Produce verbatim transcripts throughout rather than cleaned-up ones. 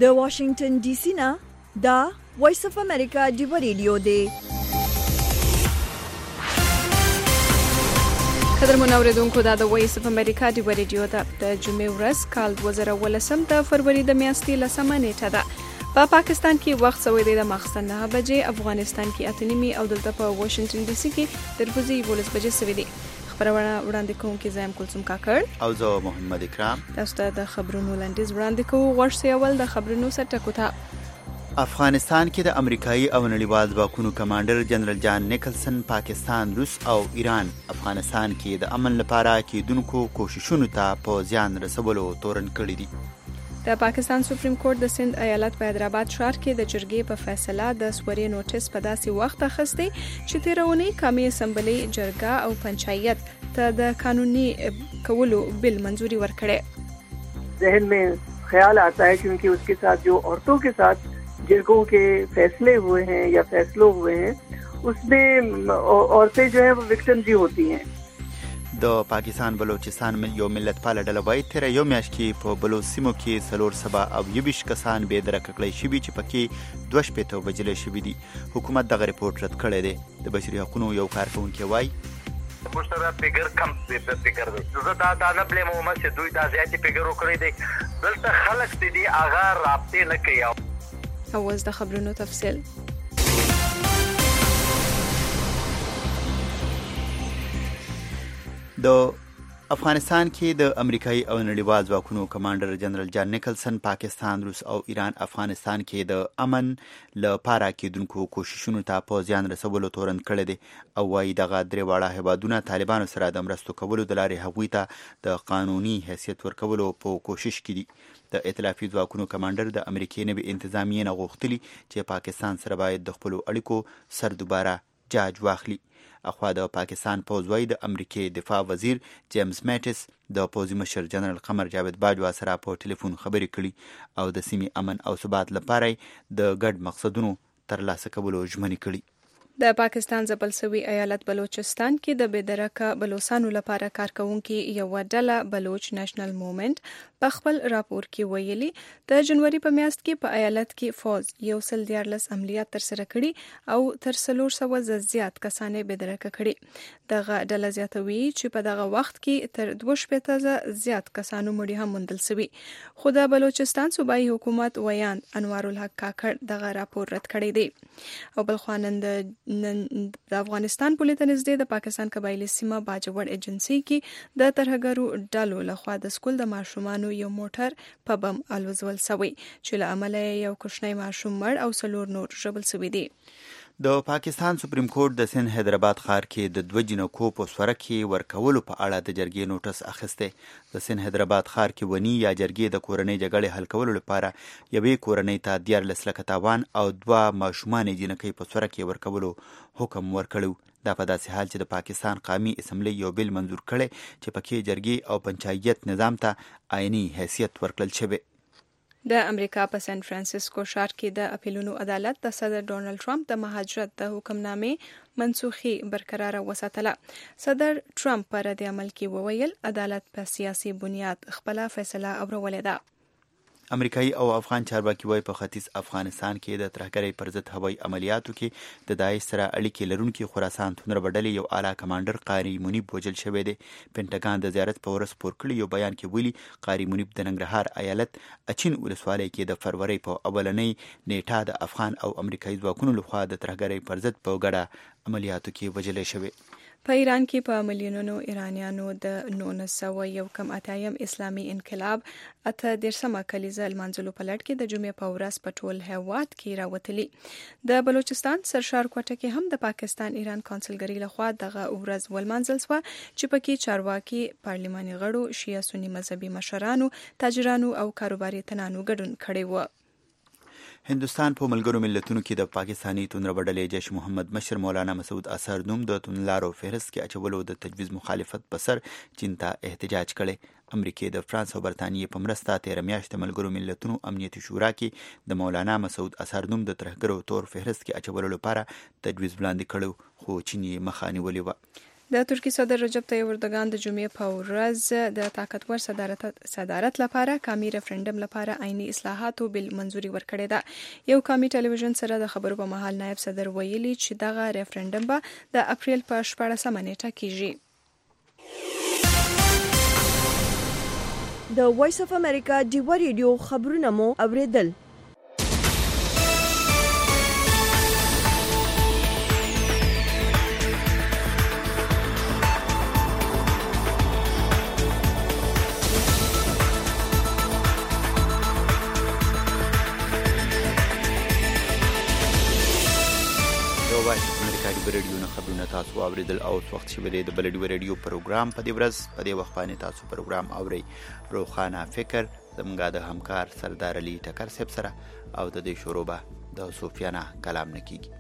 د واشنگټن ډي سي نه دا وایس اف امریکا ډیو ریډیو دی. قدرمن اوریدونکو دا د وایس اف امریکا ډیو ریډیو ده. د جمعې ورځ کال دوه زره ولسم د فروری د میاشتې لسمه نیټه ده. په پا پاکستان کې وخت سوی دی د ماخستن نه بجې، افغانستان کې اته نیمې او دلته په واشنگټن ډي سي کې د ورځې یولس بجې سوي دي. خبرونه وړاندې کوونکي زایم کلثوم کاکړ او زه محمد اکرام. تاسو ته د خبرونو لاندیز وړاندې کوو. غوښ سي اول د خبرونو سرټکو ته. افغانستان کې د امریکایي او نړیوال ځواکونو کمانډر جنرال جان نیکلسن پاکستان، روس او ایران افغانستان کې د امن لپاره کېدونکو کوششونو ته په زیان رسولو تورن کړي دي. د پاکستان سپریم کورټ د سند ایالت په حیدرآباد ښار کې د جرګې په فیصله د سوري نوټیس په داسې وخت اخیستی چې تیرونی قومي اسمبلی جرګه او پنچایت ته د قانوني کولو بل منظوري ورکړي. ذهن में ख्याल आता है क्योंकि उसके साथ जो औरतों के साथ जरगों के फैसले हुए हैं या फैसलों हुए हैं उसमें औरतें जो है वो विक्टिम जी होती हैं. د پاکستان بلوچستان یو ملت پاله ډله وایي تیر یو میاشت کې په بلوچ سیمو کې څلور سبا او یویش کسان بې درکه کړی شوي چې پکې دوه شپېته وژلي شوي دي. حکومت دغه ریپورټ رد کړی دی. د بشري حقوقو یو کارکونکی وایي موږ سره فکر کم فکر دی. زه دا دا نه بلیم هم چې دوی دا زیاتې فکر وکړی دی. دلته خلک دي هغه رابطې نه کوي. اوس د خبرونو تفصیل. د افغانستان کې د امریکایي او نړیوال ځواکونو کمانډر جنرال جان نیکلسن پاکستان، روس او ایران افغانستان کې د امن لپاره کېدونکو کوششونو ته په زیان رسولو تورن کړی دی او وايي دغه درې واړه هیوادونه طالبانو سره د مرستو کولو د لارې هغوی ته د قانوني حیثیت ورکولو په کوشش کې دي. د ائتلافي ځواکونو کمانډر د امریکای نوي انتظامیې نه غوښتلي چې پاکستان سره باید د خپلو اړیکو سر دوباره جاج واخلي. اخوا د پاکستان پوځ وایي د امریکای دفاع وزیر جیمز میټس د پوځي مشر جنرال قمر جاوید باجوا سره په ټلیفون خبرې کړي او د سیمې امن او ثبات لپاره د ګډ مقصدونو ترلاسه کولو ژمنې کړي. د پاکستان ځپل شوي ایالت بلوچستان کې د بېدرکه بلوڅانو لپاره کارکونکي یوه ډله بلوچ نیشنل موومنټ په خپل راپور کې ویلي د جنوري په میاشت کې په ایالت کې فوز یو سل دیارلس عملیات ترسره کړي او تر څلور سوه زیات کسان یې بېدرکه کړي. دغه ډله زیاتوي چې په دغه وخت کې تر دوه شپېته زیات کسانو مړي هم موندل شوي. خو د بلوچستان صوبایي حکومت ویاند انوار الحق کاکړ دغه راپور رد کړی دی. او بل خوا نن د افغانستان پولې ته نږدې د پاکستان قبایلي سیمه باجوړ ایجنسي کې د ترهګرو ډلو لخوا د سکول د ماشومانو یو موټر په بم الوزول شوی چې له امله یو کوچنی ماشوم مړ او څلور نور ژوبل شوي دي. د پاکستان سپریم کورټ د سند حیدرآباد ښار کې د دوه جنکو په سوره کې ورکولو په اړه د جرګې نوټس اخیستی. د سند حیدرآباد ښار کې ونی یا جرګې د کورنۍ جګړې حل کولو لپاره یوې کورنۍ ته دیارلس لکه تاوان او دوه ماشومانې جنکۍ په سوره کې ورکولو حکم ورکړو. دا په داسې حال چې د پاکستان قومي اسمبلی یو بل منظور کړی چې پکې جرګې او پنچایت نظام ته آئینی حیثیت ورکړل شوی. د امریکا په سان فرانسیسکو ښار کې د اپیلونو عدالت د صدر ډونالد ټرمپ د مهاجرت د حکمنامې منسوخي برقراره وساتله. صدر ټرمپ په رد عمل کې وویل عدالت په سیاسي بنیاد خپله فیصله اورولې ده. امریکایي او افغان چارواکي وایي په ختیځ افغانستان کې د ترهګرۍ پر ضد هوایي عملیاتو کې د داعش سره اړیکې لرونکي خراسان تونره ډلې یو اعلی کمانډر قاری منیب وژل شوی دی. پینټاګان د زیارت په ورځ خپور کړي یو بیان کې ویلي قاری منیب د ننګرهار ایالت اچین ولسوالۍ کې د فروری په اولنۍ نیټه د افغان او امریکایي ځواکونو لخوا د ترهګرۍ پر ضد په ګډه عملیاتو کې وژل شوی. په ایران کې په میلیونونو ایرانیانو د نولس سوه یو کم اتایم اسلامي انقلاب اته دیرشمه کلیزه لمانځلو په لړ کې د جمعې په ورځ په ټول هیواد کې راوتلي. د بلوچستان سرشار کوټه کې هم د پاکستان ایران کونسلګرۍ لخوا دغه ورځ ولمانځل شوه چې پکې چارواکي، پارلماني غړو، شیعه سني مذهبي مشرانو، تاجرانو او کاروباري تنانو ګډون کړی و. هندوستان په ملګرو ملتونو کې د پاکستاني توندره ډلې جیش محمد مشر مولانا مسعود اظهر نوم د توندلارو فهرست کې اچولو د تجویز مخالفت په سر چین ته احتجاج کړي. امریکای د فرانس او برتانیې په مرسته تیر میاشت ملګرو ملتونو امنیتي شورا کې د مولانا مسعود اظهر نوم د ترهګرو تور فهرست کې اچولو لپاره تجویز وړاندې کړو خو چین یې مخه نیولې و. د ترکی صدر رجب طیب اردوغان د جمعې په ورځ د طاقتور صدارت صدارت لپاره قومي ریفرندم لپاره عیني اصلاحاتو بل منځوري ورکړې ده. یو قومي ټلویزیون سره د خبرو په مهال نائب صدر ویلي چې دغه ریفرندم به د اپریل په شپاړسمه نیټه کیږي. د وایس اف امریکا ډیوا ریډیو خبرونه مو اوریدل. ریډیو نه خبرونه تاسو اوریدل او وخت چې د بلډي ریډیو پروګرام په دې ورځ په دې وخت باندې تاسو پروګرام اوري. روخانه فکر زموږ د همکار سردار علي ټکر صاحب سره او د دې شروع به د سفیانه کلام نکیږي.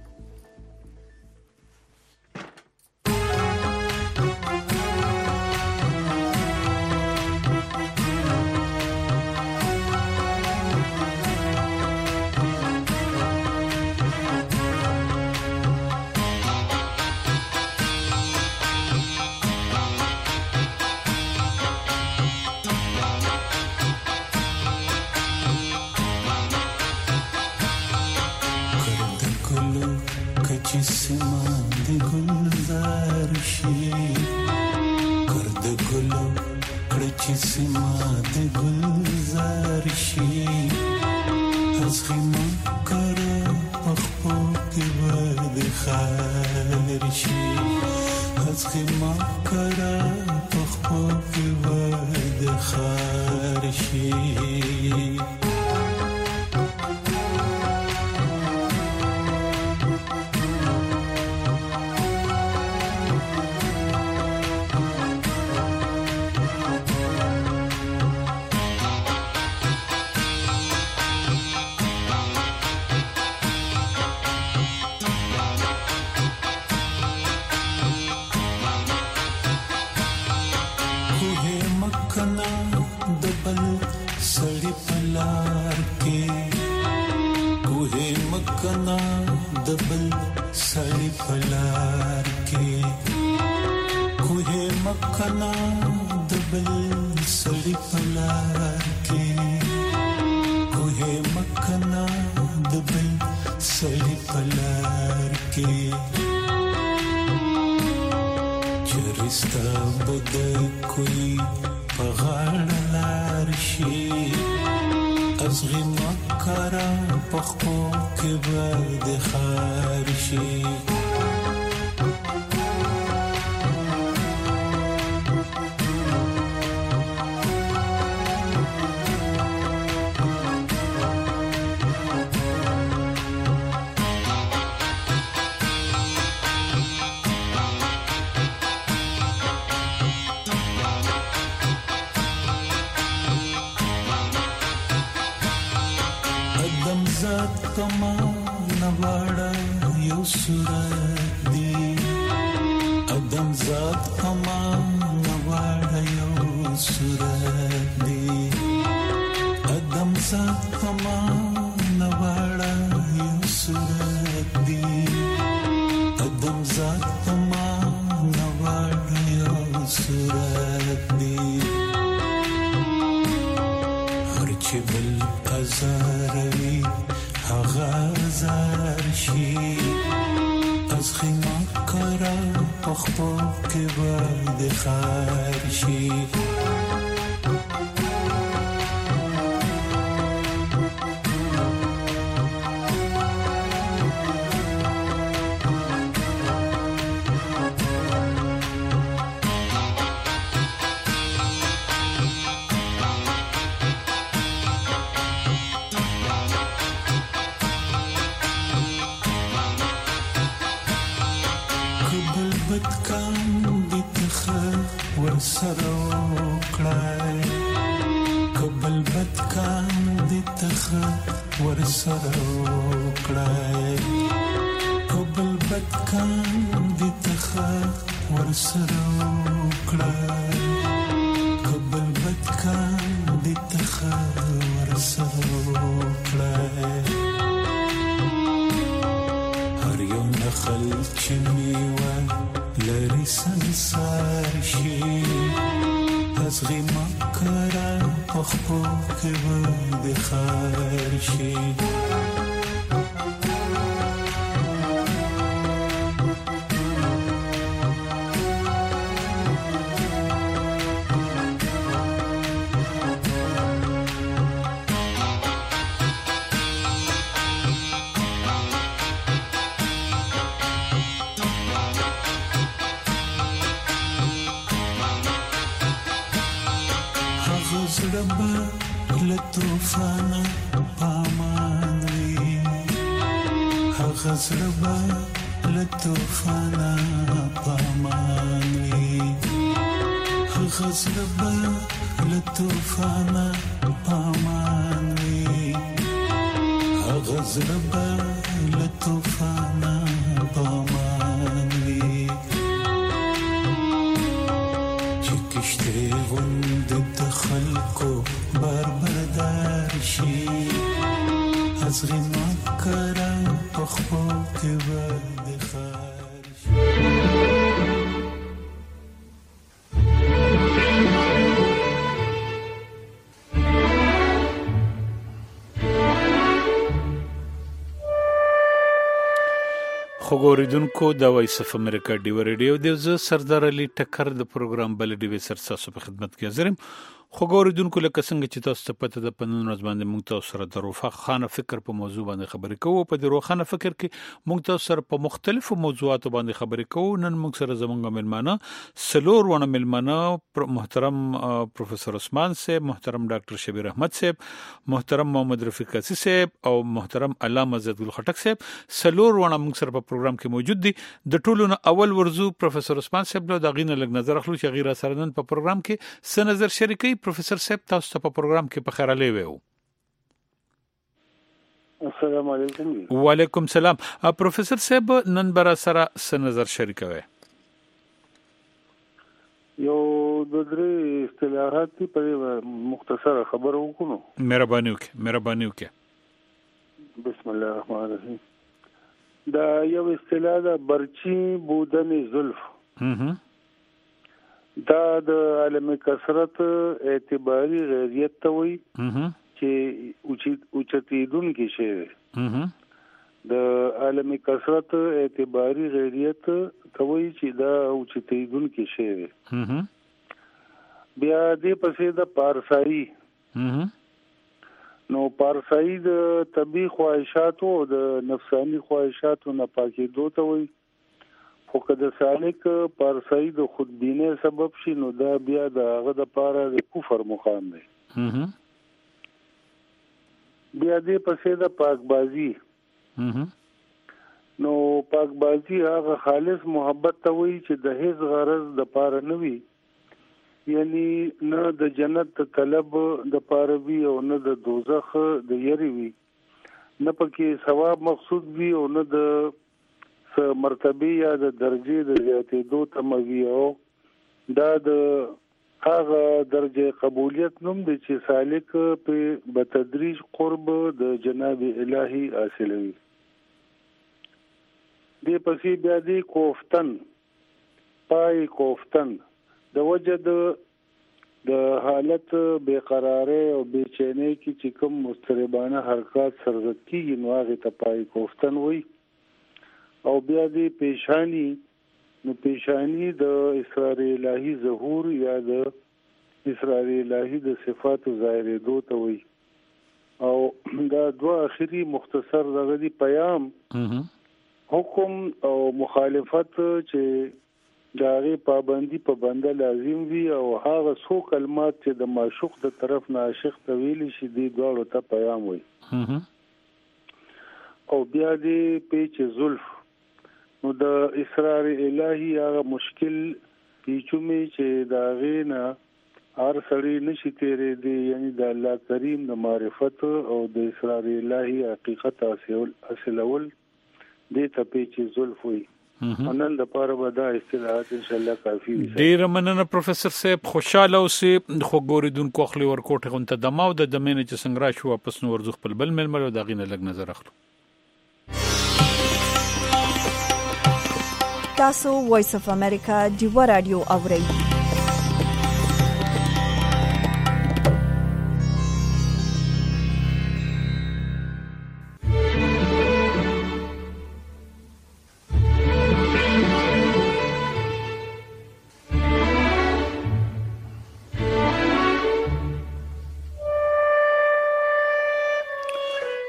هر یو نخل چې میوه لري سنس کرا پخپو کې و د خیر شي لطوفانا پامانوي هغه زړه لطوفانا پامانوي هغه زړه لطوفانا پامانوي هغه زړه لطوفانا پامانوي چې کشته غوند د خلکو بار بردار شي ازغی مکرا پخپو کې ود خار شي خوګوریدونکو د وایس اف امریکا ډیو ریډیو د ز سردار علي ټکر د پروګرام بل ډیو سرساسو په خدمت کې حاضرم خوګوریدونکو لکه څنګه چې تاسو ته پته د پنځه ورځې باندې موږ تاسو سره د روخانه فکر په موضوع باندې خبرې کوو په د روخانه فکر کې موږ تاسو سره په مختلفو موضوعاتو باندې خبرې کوو نن موږ سره زمونږ ملمانه سلور ونه ملمانه محترم پروفیسور عثمان صاحب محترم ډاکټر شبیر احمد صاحب محترم محمد رفیق قاسی صاحب او محترم علامه عزت ګل خټک صاحب سلور ونه موږ سره په پروګرام کې موجود دي د ټولو اول ورزو پروفیسور عثمان صاحب له دغینه لګ نظر اخلو چې غیر سره نن په پروګرام کې څه نظر شریکي پروفیسور صاحب تاسو ته په پروګرام کې په خیر علي وو السلام علیکم وعلیکم السلام پروفیسور صاحب نن برا سره څه نظر شریکوي یو د درې اصطلاحات په مختصره خبر وکړو مهرباني وکړه مهرباني وکړه بسم الله الرحمن الرحیم دا یو اصطلاح ده برچی بودن زلف هم دا د عالم کثرت اعتباری غیریت ته وي چې اوچتیدون کې شی د عالم کثرت اعتباری غیریت ته وي چې دا اوچتیدون کې شی بیا دې پسې د پارسایی نو پارسایی د طبي خواهشاتو او د نفسانی خواهشاتو نه پاکېدو ته وي خو که د سالک پارسایی د خودبینۍ سبب شي نو دا بیا د هغه د پاره د کفر مقام دی بیا دې پسې د پاکبازي نو پاکبازي هغه خالص محبت ته وایي چې د هیڅ غرض د پاره نه وي یعنی نه د جنت د طلب د پاره وي او نه د دوزخ د یری وي نه پکې ثواب مقصود وي او نه د مرتبه یا د درجه د زیاتېدو تموي او دا د هغه درجه قبولیت نوم دی چې سالک په بتدریج قرب د جناب الهي حاصلوي دې پسې بیا دی کوفتن پای کوفتن د وجد د حالت بیقراری او بیچینی کې چې کوم مضطربانه حرکات سرزد کیږي نو هغه ته پای کوفتن وایي او بیا دی پیشانی نو پیشانی د اسرار الهی ظهور یا د اسرار الهی د صفات ظاهر دو ته وي او دا دوه اخیری مختصر دغه دی پیام حکم او مخالفت چې داغه پابندی په بنده لازم وي او هغه څو کلمات چې د معشوق د طرف نه عاشق ته ویل شي دی دواړو ته پیام وي او بیا دی پیچ زلف نو د اسرار الهی هغه مشکل پیچومي چې دا غینا هر سړی نشي تیرې دی یعنی د الله کریم د معرفت او د اسرار الهی حقیقت حاصلول دې ته پیچ زلف وي نن د پاره به دا اصطلاحات ان شاء الله کافي دي ډیر مننه پروفیسور صاحب خوشاله اوسئ خو ګوریدونکو خپل ورکوټه غونته دماو د دمنه چې څنګه را شو واپس نو ورزخ خپل بل ململ او دا غینه لګ نظر اخلو تاسو وایس اف امریکا ډیو رادیو اورئ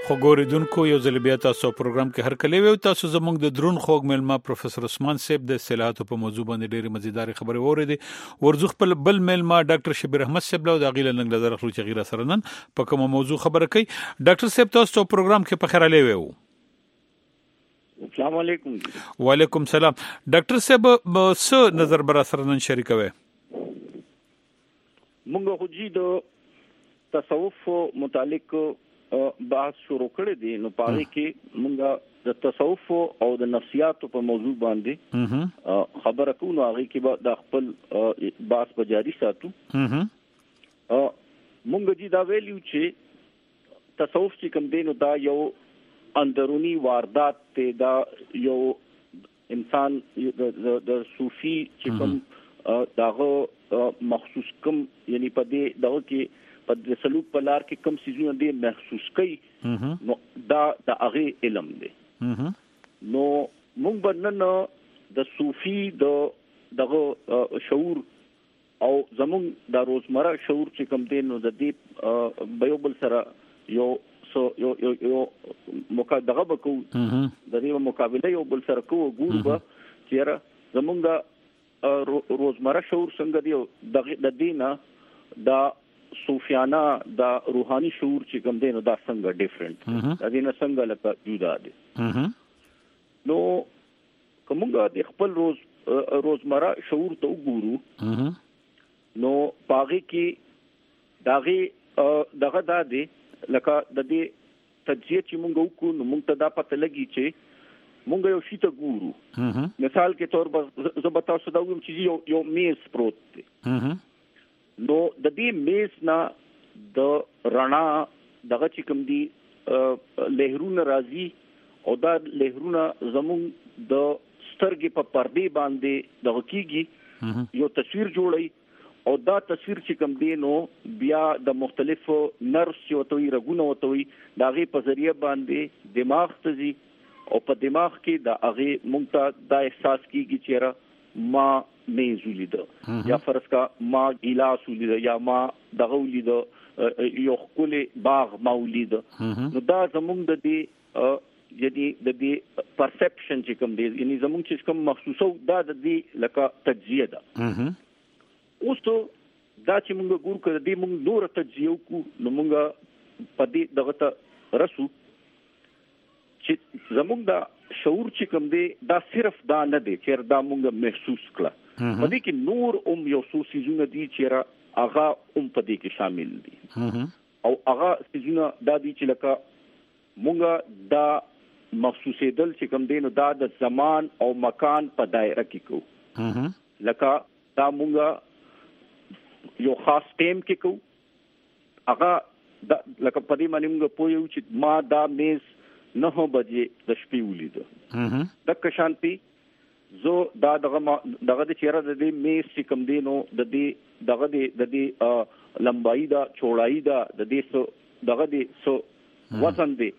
خو ګوریدونکو یو ځل بیا تاسو پروګرام کې هر کله وي تاسو زموږ د درون خوګ ملما پروفیسور عثمان صاحب د اصطلاحاتو په موضوع باندې ډېری مزیدار خبرې اورېدې ورزو خپل بل ملما ډاکټر شبیر احمد صاحب له داغیل نن نظر خلک غیره سره نن په کوم موضوع خبره کوي ډاکټر صاحب تاسو پروګرام کې په خیر علي وو السلام علیکم. وعلیکم سلام. ډاکټر صاحب څه نظر بر سره نن شریکوي؟ مونږ خو جی د تصوف متعلق بحث شروع کړی دی نو پاره کې مونږ د تصوف او د نفسیات په موضوع باندې خبره کوو نو هغه کې د خپل بحث په جاری ساتو. مونږ جی دا ویلیو چې تصوف چې کوم دی نو دا یو اندرونی واردات ته دا یو انسان د صوفي چې کوم داغه مخصوص کوم یعنی په دې دغه کې په د سلوک په لار کې کوم سيزونه دي محسوس کوي نو دا د هغه علم دی. نو موږ باندې د صوفي د دغه شعور او زموږ د روزمره شعور چې کوم دی نو د دې بیوبل سره یو سو یو یو یو مقابله وکړو د دې مقابله یو بل سره کوو ګورو چې زموږ د روزمره شعور څنګه دی د دینه د صوفیانه د روحاني شعور چې کوم دی نو دا څنګه ډیفرنٹ د دینه څنګه لکه جدا دي. نو کومه د خپل روز روزمره شعور ته وګورو نو پاغي کې داغه دغه د دې لکه د دې تجزیه چې مونږ وکړو نو مونږ ته دا پته لګي چې مونږ یو شی ته ګورو. مثال کې تور به زه به تاسو دا وایم چې یو یو میز پروت دی نو د دې میز نه د رڼا دغه چې کوم دی لهرونه راځي او دا لهرونه زموږ د سترګې په پردې باندې دغه کیږي یو تصویر جوړي او دا تصویر چې کوم دی نو بیا د مختلفو نرس چې وتوي رګونه وتوي دا غي په ذریعہ باندې دماغ ته ځي او په دماغ کې دا هغه مونږ ته دا احساس کیږي چې ما میز ولید یا فرض کا ما ګلاس ولید یا ما دغه ولید یو خپل باغ ما ولید نو دا زموږ د دې یعنی د دې پرسپشن چې کوم دی یعنی زموږ چې کوم محسوسو دا د دې لکه تجزیه ده. اوس ته دا چې موږ ګور کړو دې موږ نور تجزیه کو نو موږ په دې دغه ته رسو چې زموږ دا شعور چې کوم دی دا صرف دا نه دی چې دا موږ محسوس کړه په دې کې نور اوم یو څو سيزونه دي چې را هغه اوم په دې کې شامل دي او هغه سيزونه دا دي چې لکه موږ دا محسوسېدل چې کوم دی نو دا د زمان او مکان په دایره کې کو لکه دا موږ یو خاص ټیم کې کو هغه لکه په دې باندې موږ پوهیو چې ما دا میز نه بجې د شپې ولید د کشانتي زه دا دغه دغه د چیرې د دې میز چې کوم دی نو د دې دغه د دې لمبایي دا چوړایي دا د دې سو دغه دې سو وزن دی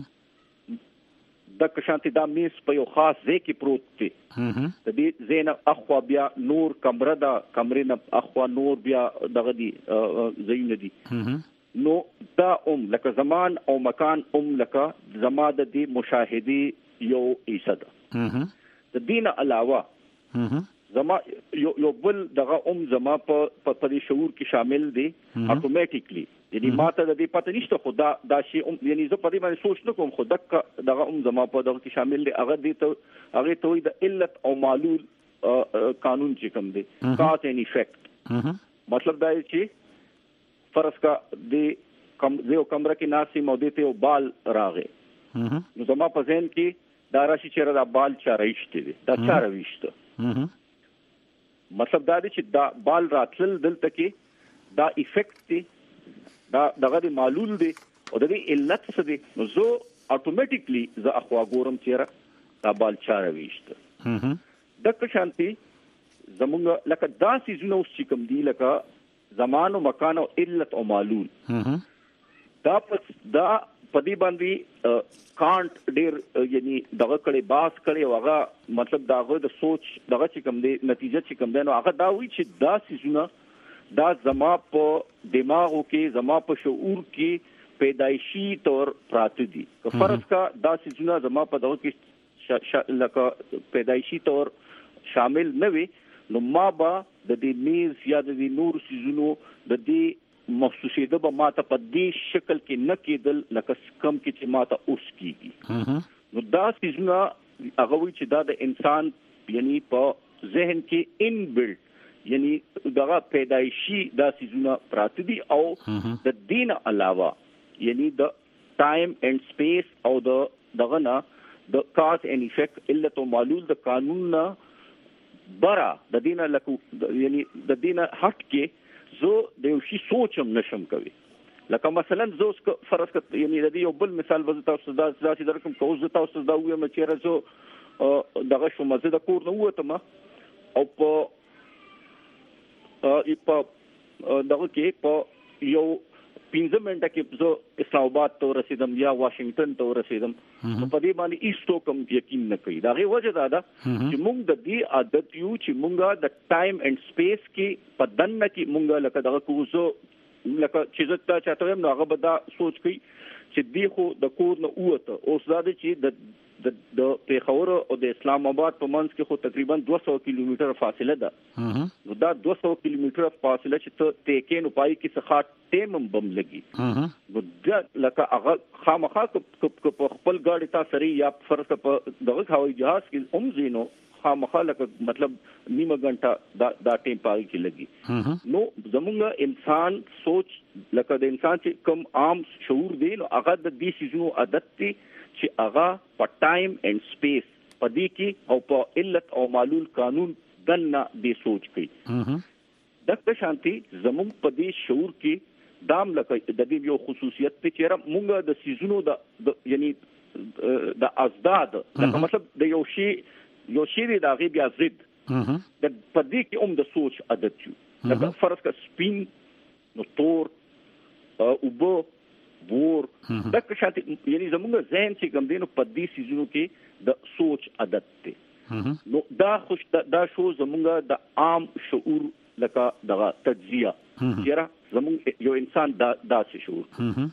د کشانتي دا میز په یو خاص ځای کې پروت دی د دې زینه اخوا بیا نور کمره دا کمرې نه اخوا نور بیا دغه دی زینه دی نو دا اوم لکه زمان او مکان اوم لکه زما د دې مشاهدي یو ایصد د دین علاوه زما یو یو بل دغه اوم زما په په شعور کې شامل دي اتوماتیکلی یعنی ماته د دې پته نشته خدا دا شی یعنی زه په دې باندې سوچ نه کوم خدا دغه اوم زما په دغه کې شامل دي هغه دې ته هغه ته د علت او معلول قانون چې کوم دي کاز اینڈ افیکټ مطلب دا چې فرض کا د کم زیو کمره کې ناسي مودته او بال راغې نو زما په ذهن کې دا راشي چې دا بال چا راځي دي دا چا راويشته مطلب دا دی چې دا بال راتل دلته کې دا افیکټ دی دا دغه د معلول دی او د دې علت څه دی نو زه اتوماتیکلی زه اخوا ګورم چې دا بال چا راويشته د کشانتي زمونږ لکه دا سيزونه اوس چې کوم دی لکه زمان او مکان او علت او معلول دا دا پدی باندې کانټ ډیر یعنی دغه کړي باس کړي هغه مطلب داغه د سوچ دغه چې کوم دی نتیجه چې کوم دی نو هغه دا وی چې دا سيزونه دا زما په دماغو کې زما په شعور کې پیدایشي تور پراته دي که فرض کا دا سيزونه زما په دغه کې لکه پیدایشي تور شامل نه وي نو ما با د دې میز یا د دې نور سيزونو د دې محسوسېده به ماته په دې شکل کې نه کېدل لکه کم کې چې ماته اوس کېږي نو دا سيزونه هغه وی چې دا د انسان یعنی په ذهن کې ان بلډ یعنی دغه پیدایشي دا سيزونه پراته دي او د دین علاوه یعنی د ټایم اینڈ سپیس او د دغه نه د کاز اینڈ افیکٹ علت او معلول د قانون نه برا د دینه لکه یعنی د دینه هټ کې زه د یو شی سوچم نشم کوي لکه مثلا زه فرض کړه یعنی د یو بل مثال وځ تاسو دا ځاسي درکم کوز تاسو دا ویم چې راځو دغه شو مزه د کور نه وته ما او په ا په دغه کې په یو پنځه منټه کې زه اسلام آباد ته رسیدم یا واشنگټن ته رسیدم په دې باندې ایستو کوم یقین نه کوي دا غي وجه دا ده چې موږ د دې عادت یو چې موږ د ټایم اینڈ سپیس کې په دنه کې موږ لکه دغه کوزو لکه چې زه تا چاته هم هغه به دا سوچ کوي چې دی خو د کور نه اوته اوس دا چې د د د پیښور او د اسلام آباد په منځ کې خو تقریبا دوه سوه کیلومتر فاصله ده نو دا دوه سوه کیلومتر فاصله چې ته تکې نو پای کې څه ټیم بم لګي نو دا لکه هغه خامخا په خپل ګاډي تاسو لري یا فرض په دغه هوایي جهاز کې هم زینو خامخا لکه مطلب نیمه غنټه دا دا ټیم پای کې لګي نو زمونږ انسان سوچ لکه د انسان چې کم عام شعور دی نو هغه د دې سيزونو عادت دی چې هغه په ټایم اینڈ سپیس په دې کې او په علت او معلول قانون دنه دې سوچ کوي دغه شانتي زموږ په دې شعور کې دام لکه د دې یو خصوصیت ته چې موږ د سيزونو د یعنی د ازداد لکه مطلب د یو شی یو شی د هغه بیا ضد د په دې کې هم د سوچ عادت یو لکه فرض کا سپین نو تور او بو بور دا که شانتي یعنی زموږ ذهن چې کوم دینو په دې سيزونو کې د سوچ عادت ته نو دا خوش دا شو زموږ د عام شعور لکه دغه تجزیه چیرې زموږ یو انسان دا داسې شعور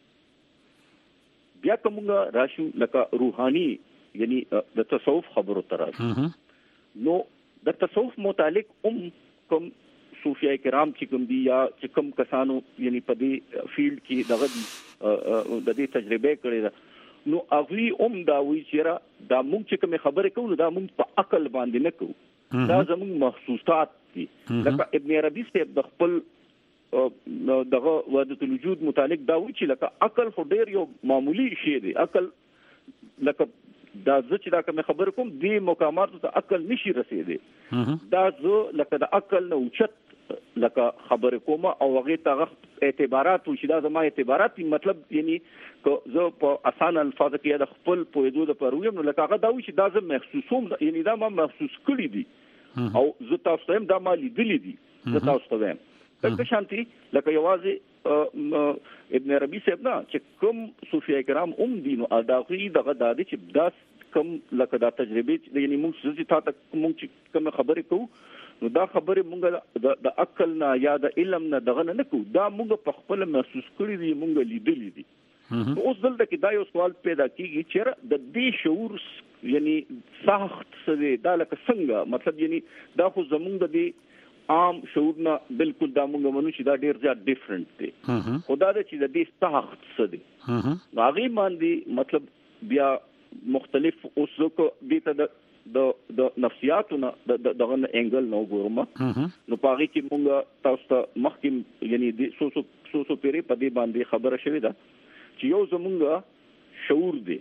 بیا کومه راشو لکه روحاني یعنی د تصوف خبرو تر نو د تصوف متعلق ام کوم صوفیای کرام چې کوم دي یا چې کوم کسانو یعنی په دې فیلډ کې دغه د دې تجربه کړې ده نو هغه هم دا وی چې دا موږ چې کوم خبره کوو دا موږ په عقل باندې نه کوو دا زموږ محسوسات دي لکه ابن عربي صاحب د خپل دغه وحدت الوجود متعلق دا وی چې لکه عقل خو ډیر یو معمولی شی دی عقل لکه دا زه چې دا کوم خبر کوم دی مقامات ته عقل نشي رسیدي دا زه لکه د عقل نه اوچت لکه خبر کوم او هغه ته اعتبارات وشي دا زما اعتبارات مطلب یعنی که زه په اسانه الفاظ کې د خپل پوهېدو د پرویم نو لکه هغه دا وشي دا زه محسوسوم یعنی دا ما محسوس کړی دي او زه تاسو هم دا ما لیدلی دي زه تاسو ته وایم دغه شانتي لکه یوازې ابن عربي صاحب نه چې کوم صوفیای کرام هم دي نو دا غي دغه د دې چې دا کوم لکه دا تجربه یعنی موږ چې تا ته موږ کوم خبرې کوو نو دا خبره مونږ د عقل نه یا د علم نه دغه نه کو دا مونږ په خپل محسوس کړی دي مونږ لیدلی دي اوس دلته کې دا یو سوال پیدا کیږي چې د دې شعور یعنی سخت څه دا لکه څنګه مطلب یعنی دا خو زمونږ د دې عام شعور نه بالکل دا مونږ منو چې دا ډیر زیات ډیفرنٹ دی خدا دې چې د دې سخت څه دی هغه باندې مطلب بیا مختلف اوس کو دې ته د د نفسیاتونه د دغه انګل نو ګورم نو پاره کې مونږ تاسو ته مخکې یعنی د سو سو سو سو پیری په دې باندې خبره شوې ده چې یو زمونږ شعور دی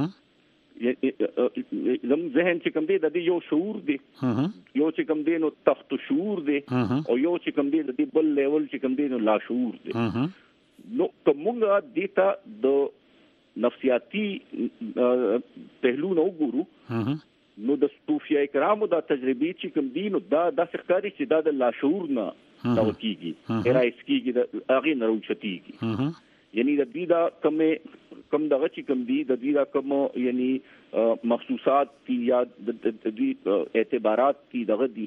زموږ ذهن چې کوم دی د یو شعور دی یو چې کوم دی نو تحت شعور دی او یو چې کوم دی د بل لیول چې کوم دی نو لا شعور دی نو کومه دیتا د نفسیاتی پهلو نو ګورو نو د صوفیای کرامو دا تجربه چې کوم دي نو دا د ښکاری چې دا د لاشعور نه دا کیږي ارایس کیږي د هغه نه روچتيږي یعنی د دې دا کوم کوم دغه چې کوم دي د دې دا کوم یعنی محسوسات دي یا د دې اعتبارات دي دغه دي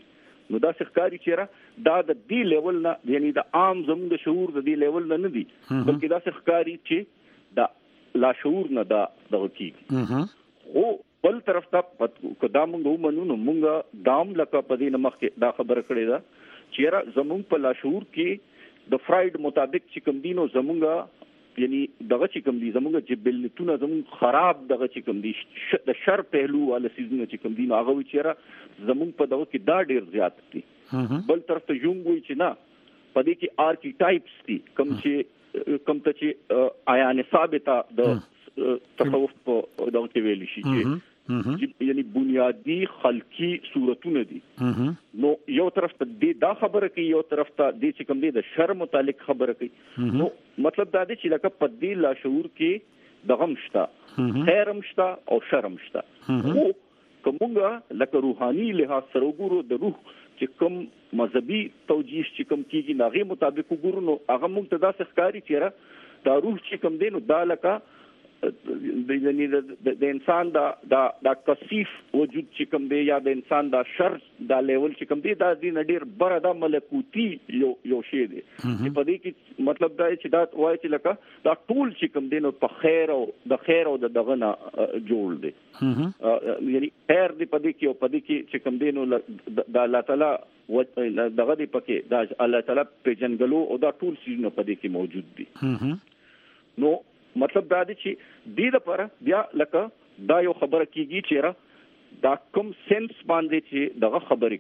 نو دا ښکاری چیرې دا د دې لیول نه یعنی د عام زموږ د شعور د دې لیول نه نه دي بلکې دا ښکاری چې دا لا شعور نه دا دغه کیږي او بل طرف ته دا موږ ومنو نو موږ دام لکه په دې نمخ کې دا خبره کړې ده چیرې زموږ په لا شعور کې د فرایډ مطابق چې کوم دینو زموږ یعنی دغه چې کوم دي زموږ جبلتونه زموږ خراب دغه چې کوم دي د شر پهلو ول سيزونه چې کوم دي هغه وی چیرې زموږ په دغه کې دا ډیر زیات دي بل طرف ته یونګ وی چې نه په دې کې آرکیټایپس دي کوم چې کوم ته چې عیان ثابته د تصوف په دغه کې ویل شي چې یعنی بنیادی خلقی صورتونه دي نو یو طرف ته د دا خبره کوي یو طرف ته د چې کوم دي د شر متعلق خبره کوي نو مطلب دا دی چې لکه په دې لا شعور کې د غم شته خیر هم شته او شر هم شته او کومه لکه روحاني لحاظ سره وګورو د روح چې کوم مذهبي توجیه چې کوم کیږي ناغي مطابق وګورو نو هغه موږ ته دا ښکاری چیرې دا روح چې کوم دی نو دا لکه د یعنی د انسان دا دا د کثیف وجود چې کوم دی یا د انسان دا شر دا لیول چې کوم دی دا د نډیر بره دا ملکوتی یو یو شی دی چې په دې کې مطلب دا چې دا وایي چې لکه دا ټول چې کوم دی نو په خیر او د خیر او د دغه نه جوړ دی یعنی خیر دی په دې کې او په دې کې چې کوم دی نو د الله تعالی دغه دی پکې دا الله تعالی په جنګلو او دا ټول سيزونه په دې کې موجود دي نو مطلب دا دی چې دې لپاره بیا لکه دا یو خبره کیږي چې دا کوم سنس باندې چې دغه خبرې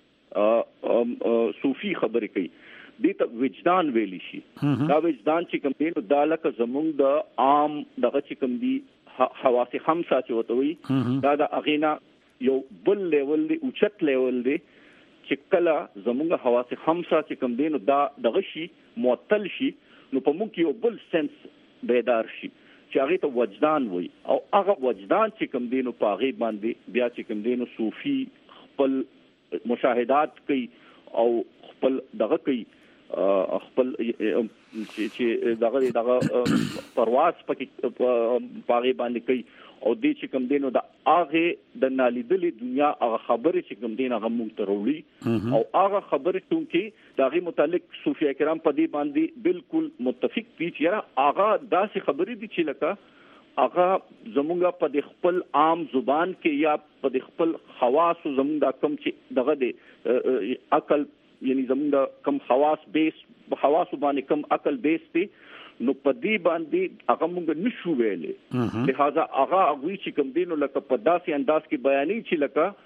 کوي صوفي خبرې کوي دې ته وجدان ویلی شي دا وجدان چې کوم دی دا لکه زمونږ د عام دغه چې کوم دی حواس خمسه چې وته وي دا د اغینا یو بل لیول دی اوچت لیول دی چې کله زمونږ حواس خمسه چې کوم دی نو دا دغه شي معطل شي نو په موږ کې یو بل سنس بیدار شي چې هغه ته وجدان وي او هغه وجدان چې کوم دینو په هغه باندې بیا چې کوم دینو صوفي خپل مشاهدات کوي او خپل دغه کوي خپل چې دغه دغه پرواز پکې په هغه باندې کوي او دې چې کوم دینو د هغه د نالیدلې دنیا هغه خبره چې کوم دین هغه مونږ ته وروړي او هغه خبره چې دغه متعلق صوفیا کرام په دې باندې بالکل متفق دي چې هغه داسې خبرې دي چې لکه هغه زمونږ په د خپل عام زبان کې یا په د خپل خواص زمونږ د کم چې دغه د عقل یعنی زمونږ کم خواص بیس خواص باندې کم عقل بیس دي نو په دې باندې هغه موږ نشو ویلې لہذا هغه هغه چې کوم دینو لکه په داسې انداز کې بیانې چې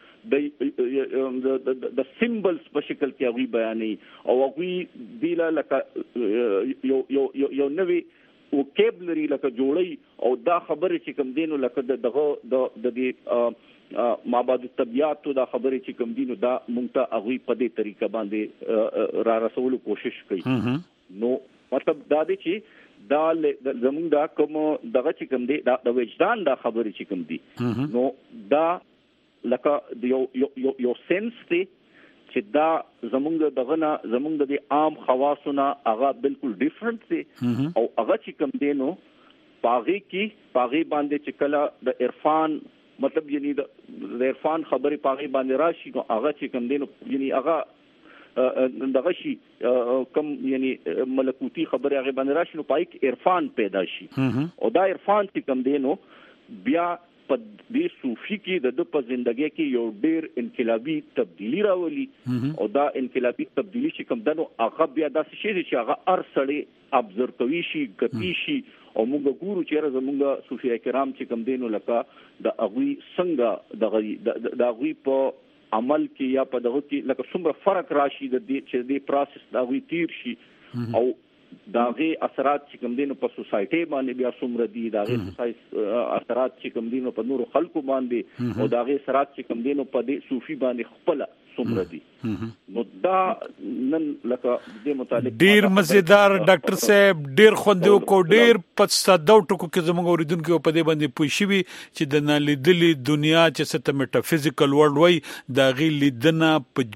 لکه د د سیمبلز په شکل کې هغه بیانې او هغه دیلا لکه یو یو یو نوې وکیبلری لکه جوړي او دا خبره چې کوم دینو لکه دغه د د دې مابعد الطبيعت دا خبره چې کوم دینو دا مونږ ته هغه په دې طریقه باندې را رسولو کوشش کوي نو مطلب دا دی چې دا زمونږ دا کوم دغه چې کوم دی دا د وجدان دا خبرې چې کوم دی نو دا لکه یو یو یو سنس دی چې دا زمونږ دغه نه زمونږ د عام خواصونه هغه بالکل ډیفرنٹ دی او هغه چې کوم دی نو پاغي کې پاغي باندې چې کله د عرفان مطلب یعنی د عرفان خبرې پاغي باندې راشي نو هغه چې کوم دی نو یعنی هغه دغه شي کم یعنی ملکوتی خبره هغه باندې راشي نو پای کې عرفان پیدا شي او دا عرفان چې کم دی نو بیا په دې صوفي کې د په ژوندۍ کې یو ډېر انقلابي تبدیلی راولي او دا انقلابي تبدیلی چې کم دنو هغه بیا داسې شي چې هغه ار سړی ابزرو کوي شي کتی شي او موږ ګورو چې زموږ صوفي کرام چې کم دینو لکه د اغوی څنګه د د اغوی په عمل کې یا په دغه کې لکه څومره فرق راشي د دې چې د پروسس دا وی تیر شي او داغه اثرات چې کوم دینو په سوسایټي باندې بیا څومره دي داغه اثرات چې کوم دینو په نورو خلکو باندې او داغه اثرات چې کوم دینو په دې صوفي باندې خپل څومره دي نو دا نن لکه دې متعلق ډیر مزیدار ډاکټر صاحب ډیر خوندو کو ډیر پڅدو ټکو کې زموږ اوریدونکو په دې باندې پوښی شي چې د نالیدلې دنیا چې ست میټافیزیکل ورلد وای دا غي لیدنه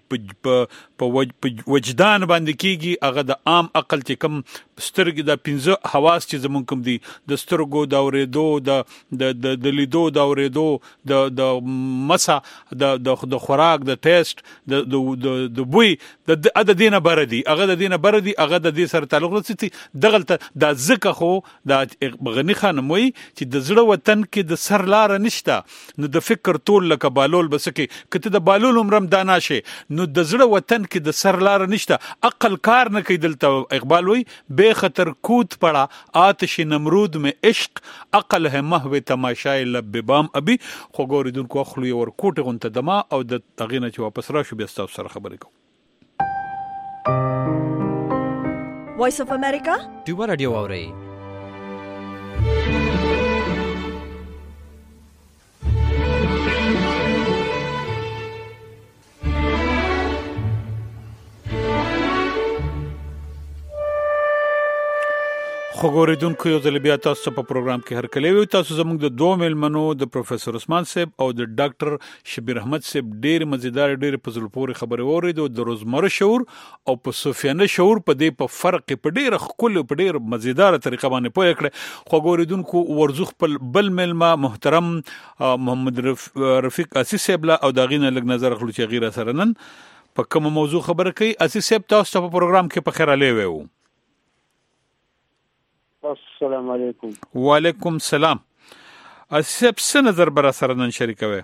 په وجدان باندې کیږي هغه د عام عقل چې کم سترګې د پنځه حواس چې زموږ کوم دي د سترګو د اورېدو د د لیدو د اورېدو د د مسا د د خوراک د ټیسټ د د د بوی د د دینه بردي هغه د دینه بردي هغه د دې سره تعلق لري دغلته د زکه خو د غنی خانم وي چې د زړه وطن کې د سر لار نشته نو د فکر ټول لکه بالول بس کې کته د بالول عمرم دانا شي نو د زړه وطن کې د سر لار نشته عقل کار نه کوي دلته اقبال وي بے خطر کود پڑا آتش نمرود میں عشق عقل ہے محو تماشای لب بام ابي خو ګوریدونکو خلوی ور کوټه غونته دما او د تغینه چې واپس راشو بیا تاسو سره خبرې کوم وایس اف امریکا ډیو رادیو اوري خو ګوریدونکو یو ځل بیا تاسو په پروګرام کې هر کله وي تاسو زموږ د دوه ملمنو د پروفیسور عثمان صاحب او د ډاکټر شبیر احمد صاحب ډېر مزیدار ډېر په زړه پورې خبرې اورېدو د روزمره شعور او په صوفیانه شعور په دې په فرق په ډېر خپل په ډېر مزیدار طریقه باندې پوه کړ خو ګوریدونکو ورزخ په بل ملما محترم محمد رفیق اسی صاحب لا او داغینه لګ نظر خلو چې غیر سره نن په کوم موضوع خبره کوي اسی صاحب تاسو په پروګرام کې په خیر علي وو السلام علیکم وعلیکم السلام اسب څه نظر بر سره نن شریکوي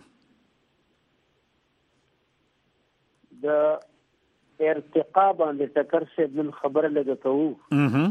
د ارتقا باندې ټکر څخه من خبره لګتو اها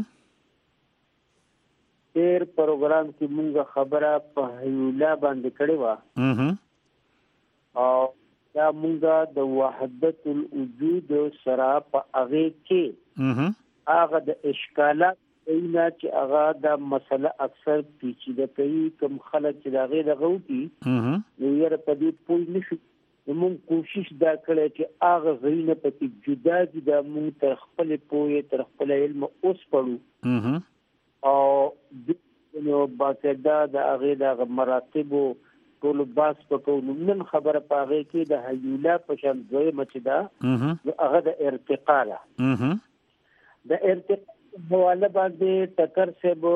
ډیر پروګرام کې مونږه خبره په هیولا باندې کړې و اها او دا مونږه د وحدت الوجود سره په هغه کې اها هغه د اشکالات اینا چې هغه دا مسله اکثر پیچیده کوي کوم خلک چې دا غیر غوتی اها نو یې په دې پوه نشو موږ کوشش دا کړی چې هغه غوینه په کې جدا جدا موږ تر خپل پوهه تر خپل علم اوس پړو اها او نو باقاعده د هغه د مراتب ټول باس په نن خبره پاغه کې د هیولا په شان دوی مچدا هغه د ارتقا لا اها د ارتقا حواله باندې ټکر سے بو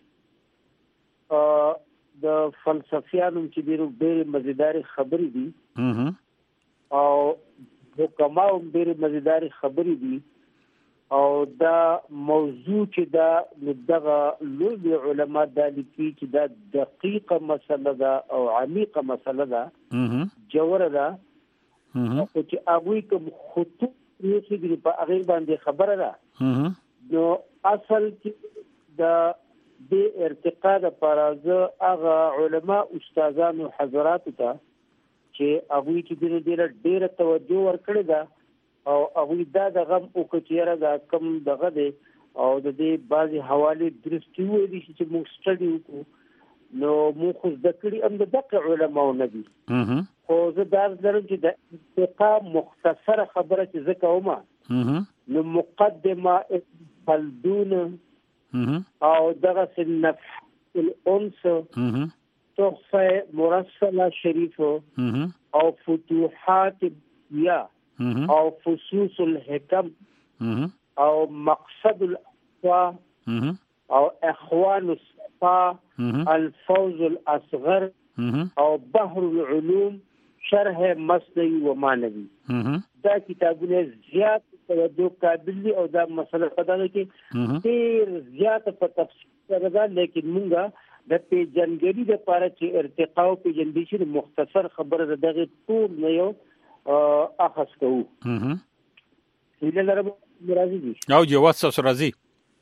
د فلسفیانو چې ډېر ډېر مزیدار خبرې دي او حکماو ډېر مزیدار خبرې دي او دا موضوع چې دا دغه لوی علما د لیکي چې دا دقیقه مسله ده او عمیقه مسله ده جوهر ده او چې هغه کوم خطوط یې په هغه باندې خبره ده نو اصل کې د د ارتقا د پرازه هغه علما استادان او حضرات ته چې هغه کې د ډېر ډېر توجه ورکړي دا او هغه دا د غم او کچېره دا کم دغه دی او د دې بعضي حواله درستي وې دي چې موږ سټډي وکړو نو موږ خو د کړي هم د دغه علما نه دي خو زه دا درم چې د ارتقا مختصره خبره چې زه کومه نو مقدمه خلدون او دغه النفح الانس تحفه مرسله شریف او فتوحات یا او فصوص الحکم او مقصد الاقوى او اخوان الصفا الفوز الاصغر او بحر العلوم شرح مصنوی و مانوی دا کتابونه زیات توجه قابل دي او دا مسله پتا ده کې ډیر زیات په تفصیل سره ده لیکن مونږه د پیجنګری د لپاره چې ارتقا او پیجندې شي مختصر خبره دغه ټول نه یو اخص کوو هله لرم راځي دي او جواز سره راځي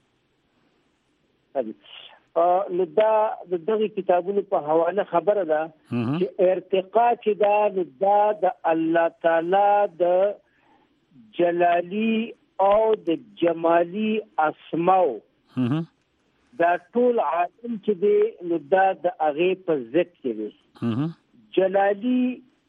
نو دا د دغه کتابونو په حواله خبره ده چې ارتقا چې دا دا د الله تعالی د جلالی او د جمالی اسماء دا ټول عالم چې دی نو دا د هغه په ضد کې دی جلالی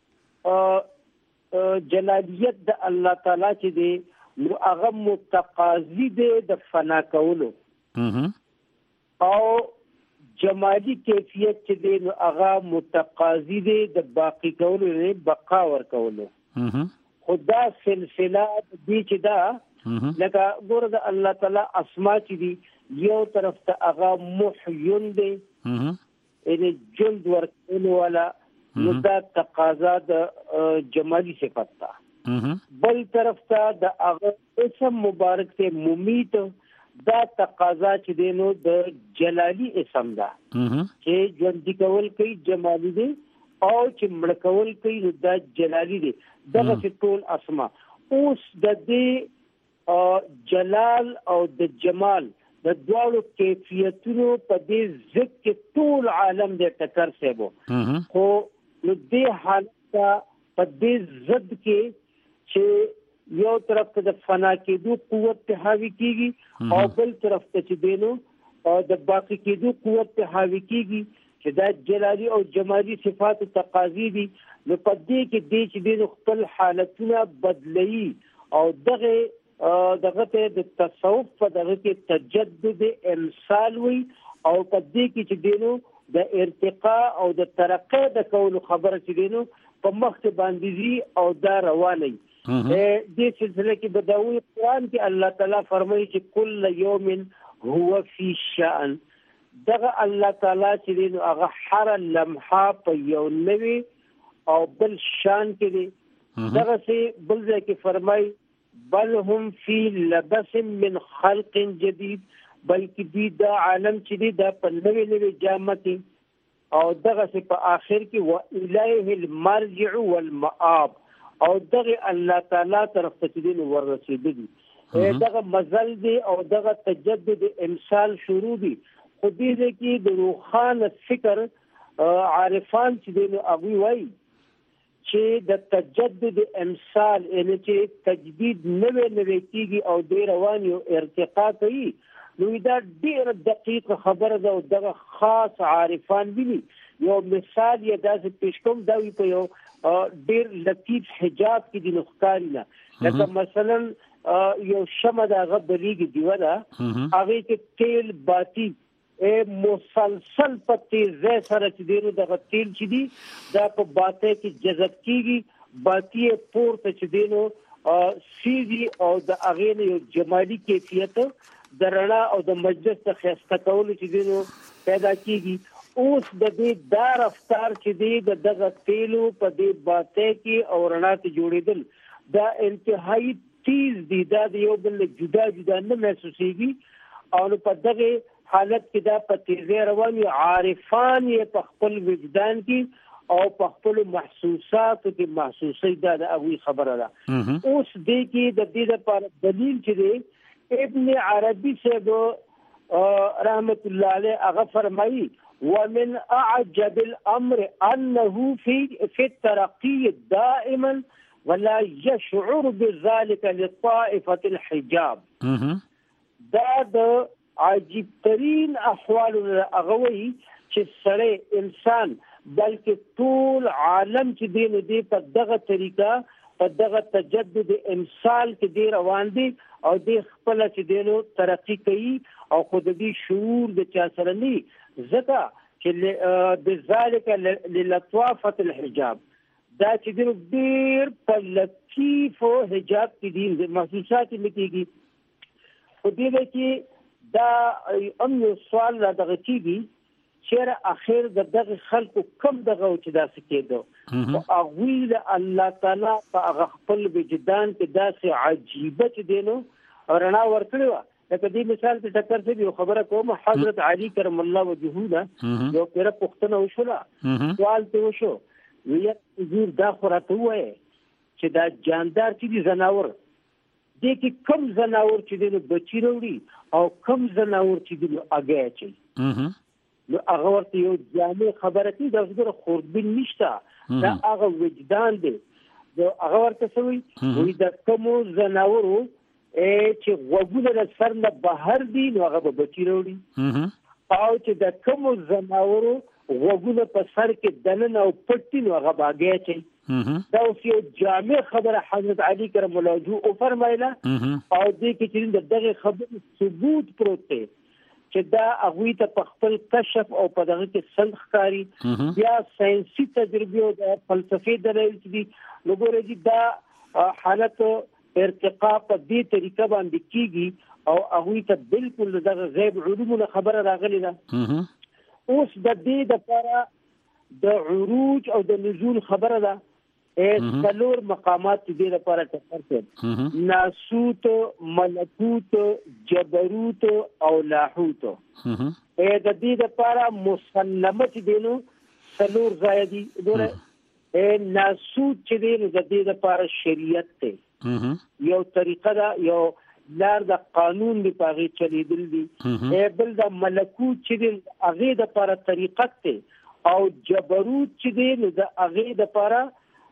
جلالیت د الله تعالی چې دی نو هغه متقاضی دی د فنا کولو او جمالی کیفیت چې دی نو هغه متقاضی دی د باقی کولو نه بقا ور کولو خدا سلسله دې چې دا لکه ګوره د الله تعالی اسماء چې دي یو طرف ته هغه محیون دی یعنی جلد ورکولو والا نو دا تقاضا د جمالی صفت ده بل طرف ته د هغه اسم مبارک ته ممیت دا تقاضا چې دینو د جلالی اسم دا چې ژوند کول کوي جمالی دی او چې مړ کول کوي دا جلالی دی دغه ټول اسما اوس د دې جلال او د جمال د دواړو کیفیتونو په دې ضد کې ټول عالم دې ټکر سیبو خو نو دې حالت په دې ضد کې چې یو طرف ته د فنا کېدو قوت ته حاوی کیږي او بل طرف ته چې دینو د باقی کېدو قوت ته حاوی کیږي چې دا جلالی او جمالی صفات تقاضی دي نو په دې کې دې چې دینو خپل حالتونه بدلي او دغه دغه ته د تصوف په دغه کې تجدد امثال وي او په دې کې چې دینو د ارتقاء او د ترقی د کول خبره چې دینو په مخ باندې دي او دا رواني دې سلسله کې بداوی قرآن کې الله تعالی فرمایي چې کل یوم هو فی شأن دغه الله تعالی چې دینو هغه هر لمحه په یو نوي او بل شان کې دي دغه سي بل ځکه فرمایي بل هم فی لبس من خلق جدید بلکې دی دا عالم چې دی دا په نوې نوې جامه کې او دغه څه په آخر کې و الیه المرجع والمآب او دغه الله تعالی طرف ته دی ورسېدلی دغه مزل دی او دغه تجدد امثال شروع دی خو دې کې د روحانه فکر عارفان چې دی هغه وایي چې د تجدد امثال یعنی چې تجدید نوې نوې کیږي او د روان یو ارتقا کوي نو دا ډېر دقیق خبره ده او دغه خاص عارفان دي یو مثال یې داسې پیش کوم دا وی په یو ډېر لطیف حجاب کې د نخکاری نه لکه مثلا یو شمع د هغه بلیږي دیوه ده هغه کې تیل باتی مسلسل په تیزه سره چې دیرو دغه تیل چې دی دا په باطه کې جذب کیږي باطی پورته چې دینو سیدی او د اغینه یو جمالی کیفیت د رڼا او د مجلس ته خسته کول چې دینو پیدا کیږي اوس د دې دا رفتار چې دی د دغه تیلو په دې باطه کې او رڼا ته جوړیدل دا انتهایی تیز دی دا یو بل جدا جدا نه محسوسيږي او په دغه حالت کې دا په تیزه رواني عارفان یې په خپل وجدان کې او په خپل محسوساتو کې محسوسي دا د اوی خبره ده اوس دې کې د دې لپاره دلیل چې دی ابن عربي صاحب رحمت الله علیه هغه فرمایي ومن اعجب الامر انه في في الترقي دائما ولا يشعر بذلك لطائفه الحجاب دا د عجیب ترین احوال اغوی چې سره انسان بلکې ټول عالم چې دین دی په دغه طریقه په دغه تجدد امثال کې دی روان دي او د خپل چې دینو ترقی کوي او خود دې شعور د چا سره نه زکه چې بذالک للطوافه الحجاب دا چې دین ډیر په لطیف او حجاب کې دي محسوسات لکېږي خو دې کې دا ام یو سوال را دغه کیږي چې اخر د دغه خلکو کم دغه چې دا سکیدو او هغه د الله تعالی په خپل وجدان کې داسې عجیبه چې دینو رڼا ورکړو لکه دې مثال ته ټکر څه یو خبره کوم حضرت علی کرم الله وجهه یو پیر پښتنه وشوله سوال ته وشو وی حضور دا خورته وای چې دا جاندار چې دي زناور دې کې کم زناور چې دینو بچی وروړي او کم زناور چې دینو اگې چي نو هغه ورته یو جامع خبره کوي دا زګره خوربین نشته دا هغه وجدان دی دا هغه ورته سوي وي دا کوم زناورو چې وګونه د سر نه بهر دي نو هغه بچی وروړي او چې دا کوم زناورو وګونه په سر کې دنن او پټي نو هغه باګې چي دا اوس یو جامع خبره حضرت علی کرم الله وجهه او فرمایله او دې کې چې دغه خبره ثبوت پروت دی چې دا هغه ته په خپل کشف او په دغه کې سلخ کاری یا ساينسي تجربه او د فلسفي دلایل دي نو ګورې دا حالت ارتقاء په دې طریقه باندې کیږي او هغه ته بالکل دغه غیب علومونه خبره راغلی ده اوس د دې لپاره د عروج او د نزول خبره ده څلور مقامات دې لپاره ټکر کوي، ناسوت، ملکوت، جبروت او لاهوت. اے د دې لپاره مسلمه چې دینو څلور ځای دي. ګوره اے ناسوت چې دینو د دې لپاره شریعت ته یو طریقه ده، یو لار د قانون دی پاغي چلیدل دي. اے بل د ملکوت چې دی هغه د لپاره طریقت ته، او جبروت چې دی نو د هغه د لپاره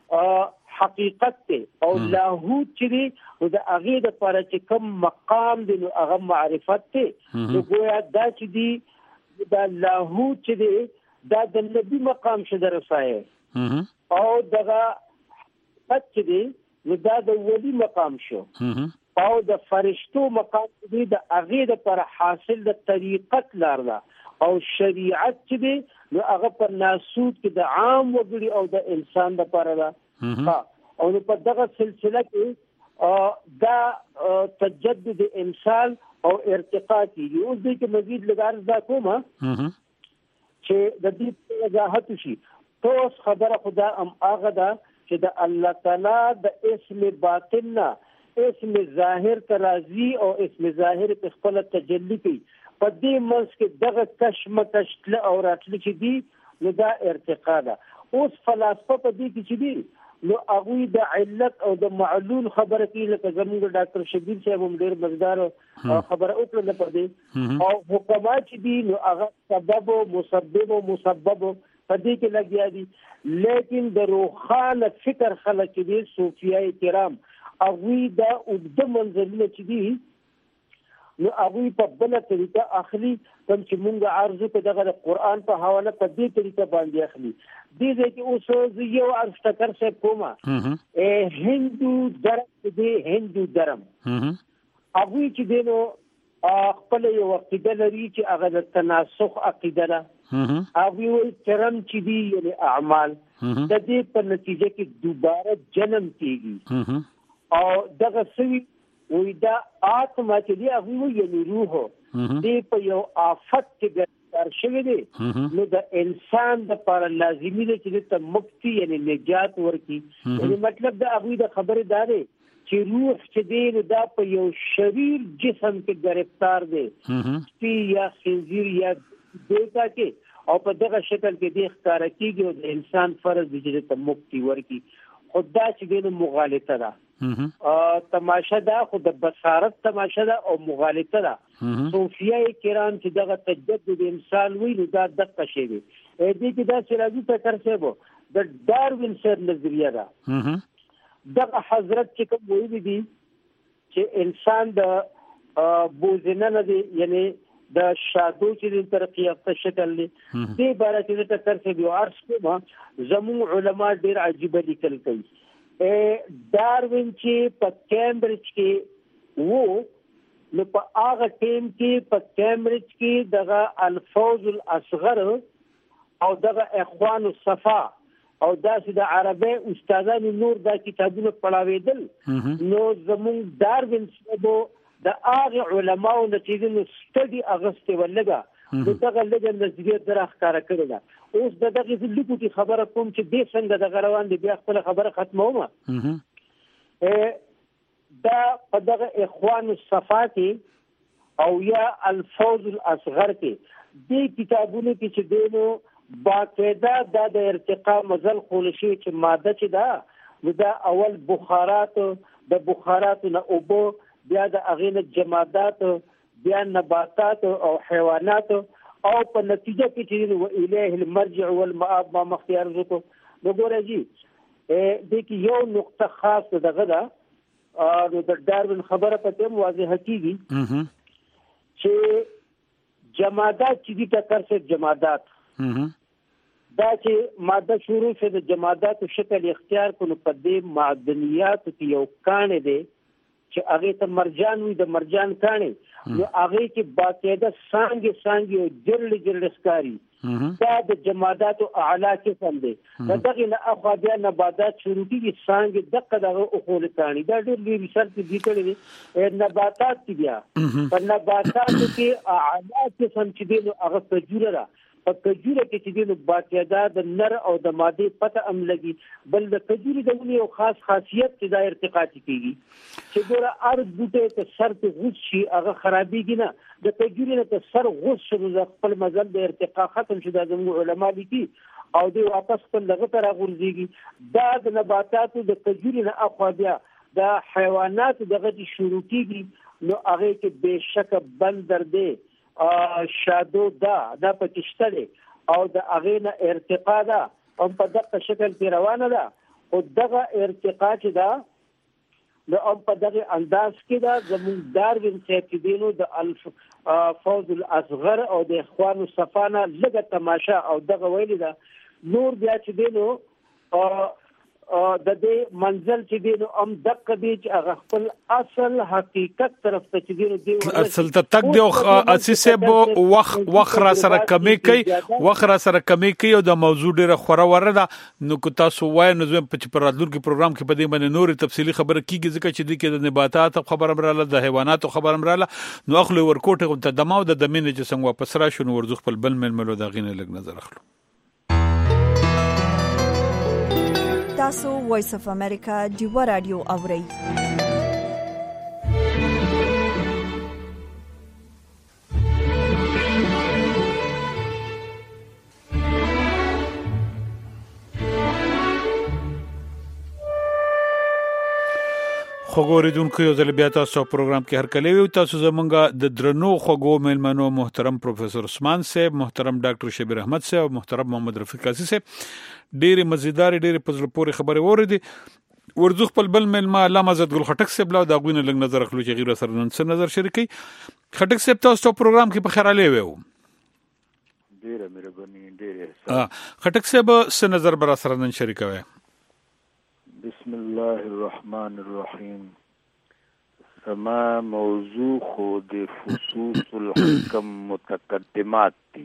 حقیقت ته، او لاهوت چې دی نو د هغه د لپاره چې کوم مقام دی نو هغه معرفت ته. نو ګویا دا چې دی دا لاهوت چې دی دا د نبی مقام شته رسایي، او دغه حقیقت چې دی نو دا د ولی مقام شو، او د فرشتو مقام دی د هغه د پر حاصل د طریقت لار ده، او شریعت چې دی نو هغه پر ناسوت کې د عام وګړي او د انسان د پر ده. او په دغه سلسله کې دا تجدد انسان او ارتقا کیږي. اوس دې کې مزید لګار دا کومه چې د دې وضاحت شي. توس خبره خدا ام هغه ده چې د الله تعالی د اسم باطن نه اسم ظاهر ترازی او اسم ظاهر په خپل تجلی کوي. په دې منځ کې دغه کشمکش او راتل چې دي نو دا ارتقا ده. اوس فلسفه په دې کې چې دي نو هغه د علت او د معلول خبره کوي، لکه زموږ ډاکټر شبیر صاحب هم ډېر مزدار خبره وکړه په دې، او حکومت چې دي نو هغه سبب او مسبب او مسبب په دې کې لګیا دي. لیکن د روحانه فکر خلک دي صوفیای کرام هغه دا اوږده منځلونه چې دي نو هغه په بل طریقه اخلي، کوم چې موږ عرضو په دغه قرآن په حواله په دې طریقه باندې اخلي. دې دې کې اوس یو عرض تکر سے کومه ا هندو درم دې هندو درم هغه چې دینو خپل یو عقیده لري چې هغه د تناسخ عقیده ده. هغه وایي کرم چې دي یعنی اعمال د دې په نتیجه کې دوباره جنم کیږي، او دغه سوي وی دا آتما چې دی هغه وی یعنی روح دی په یو آفت کې ګرفتار شوی دی. نو د انسان د لپاره لازمي دی چې ته مکتی یعنی نجات ورکړي. یعنی مطلب دا هغه د خبره دا دی چې روح چې دی دا په یو شریر جسم کې ګرفتار دی، سپی یا خنزیر یا دیتا کې، او په دغه شکل کې دی ښکارا کیږي، او د انسان فرض دی چې ته مکتی ورکړي. خدا چې دی مغالطه ده، تماشه ده، خو د بصارت تماشه ده او مغالطه ده. صوفیای کرام چې دغه تجدد انسان وی نو دا دقه شی دی. دې کې دا چې راځي تکر صاحب د ډاروین صاحب نظریه ده. دغه حضرت چې کوم ویلي دي چې انسان د بوزنه دی، یعنی د شادو چې د ترقی یافته شکل دی. دې باره کې تکر صاحب یو عرض کوم زموږ علما ډېر عجیب لیکل کوي. ډاروین چې په کیمبرج کې وو نو په هغه ټیم کې په کیمبرج کې دغه الفوز الاصغر او دغه اخوان الصفا او داسې د عربی استادانو نور دا کتابونه پڑھاویدل. نو زموږ ډاروین صاحب د هغه علماو نتیجه سټډي اغسته ولګه نو دغه لږه نظریه درخ کار کړل. اوس دغه لیکو کې خبره کوم چې د څنګه د غروان دی بیا خپل خبره ختمومه. دا په دغه اخوان الصفا کې او یا الفوز الاصغر کې د کتابونو کې چې دینو باقاعده د ارتقا مزل خولشي چې ماده چې دا دا اول بخارات، د بخارات نه اوبو، بیا د اغینه جمادات، بیا نباتات او حیوانات، او په نتیجه کې چې و الیه المرجع والمآب ما مختار زکو. نو ګورئ جی د کې یو نقطه خاص دغه ده نو د ډاروین خبره په واضح کیږي چې جمادات چې دي تکر سے جمادات دا چې ماده شروع شوه د جمادات شکل اختیار کړو په دې معدنیات کې یو کانه دی چې هغه ته مرجان وي، د مرجان کانه نو هغه کې باقاعده څنګه څنګه یو جرل جرل ښکاری. دا د جمادات اعلی قسم دی. دغه نه اخوا بیا نباتات شروع کیږي څنګه دغه دغه اخول کانی. دا ډېر لوی ریسرچ دي کړی. نباتات کې بیا په نباتات کې اعلی قسم چې دی نو هغه تجربه را په کجوره کې چې دینو باقاعده د نر او د ماده پته ام لګي بل د کجوري د ونی او خاص خاصیت چې دا ارتقا کیږي چې ګوره ار بوټه ته سر ته غوس شي هغه خرابېږي نه د کجوري نه ته سر غوس شي د خپل مزل د ارتقا ختم شي د زموږ علما لیکي او دی واپس خپل دغه تر غورځيږي دا د نباتاتو د کجوري نه اخوا بیا د حیوانات دغه شروع کیږي نو هغه کې بهشکه بندر دی شادو دا دا پکشته دی او د هغه نه ارتقا ده او په دغه شکل کې روانه ده او دغه ارتقا چې ده نو او په دغه انداز کې ده زموږ داروین صاحب چې دینو د الف فوز الاصغر او د اخوانو صفانه لګه تماشا او دغه ویل ده نور بیا چې دینو د دې منزل چې دینو ام دغه دی چې هغه خپل اصل حقیقت طرف ته چې دینو دی اصل ته تک دی اساسه بو وخ وخره سره کمی کوي وخره سره کمی کوي او د موضوع ډیره خوره وره ده نو کو تاسو وای نو زم په پرادلور کې پروګرام کې په دې باندې نور تفصیلی خبره کیږي ځکه چې د کې د نباتات خبره مراله د حیوانات خبره مراله نو اخلو ورکوټه ته دماو د دمنه چې څنګه واپس را شو نو ورزخ خپل بل ململو دا غینه لګ نظر اخلو تاسو وایس اف امریکا دیو رادیو اورئ خوګوریدونکو یو ځل بیا تاسو پروګرام کې هر کله وي تاسو زمونږه د درنو خوګو ملمنو محترم پروفیسور عثمان صاحب محترم ډاکټر شبیر احمد صاحب او محترم محمد رفیق قاضي صاحب ډېر مزیدار ډېر پزله پورې خبره وریدي ورزخ په بل ملما علامه عزت ګل خټک صاحب لا دا غوینه لګ نظر اخلو چې غیر سره نن څه نظر شریکي خټک صاحب تاسو پروګرام کې په خیر علي وو ډېر مهرباني ډېر اه خټک صاحب څه نظر بر سره نن شریکوي بسم الله الرحمن الرحیم سما موضوع خود فصوص الحکم متقدمات دي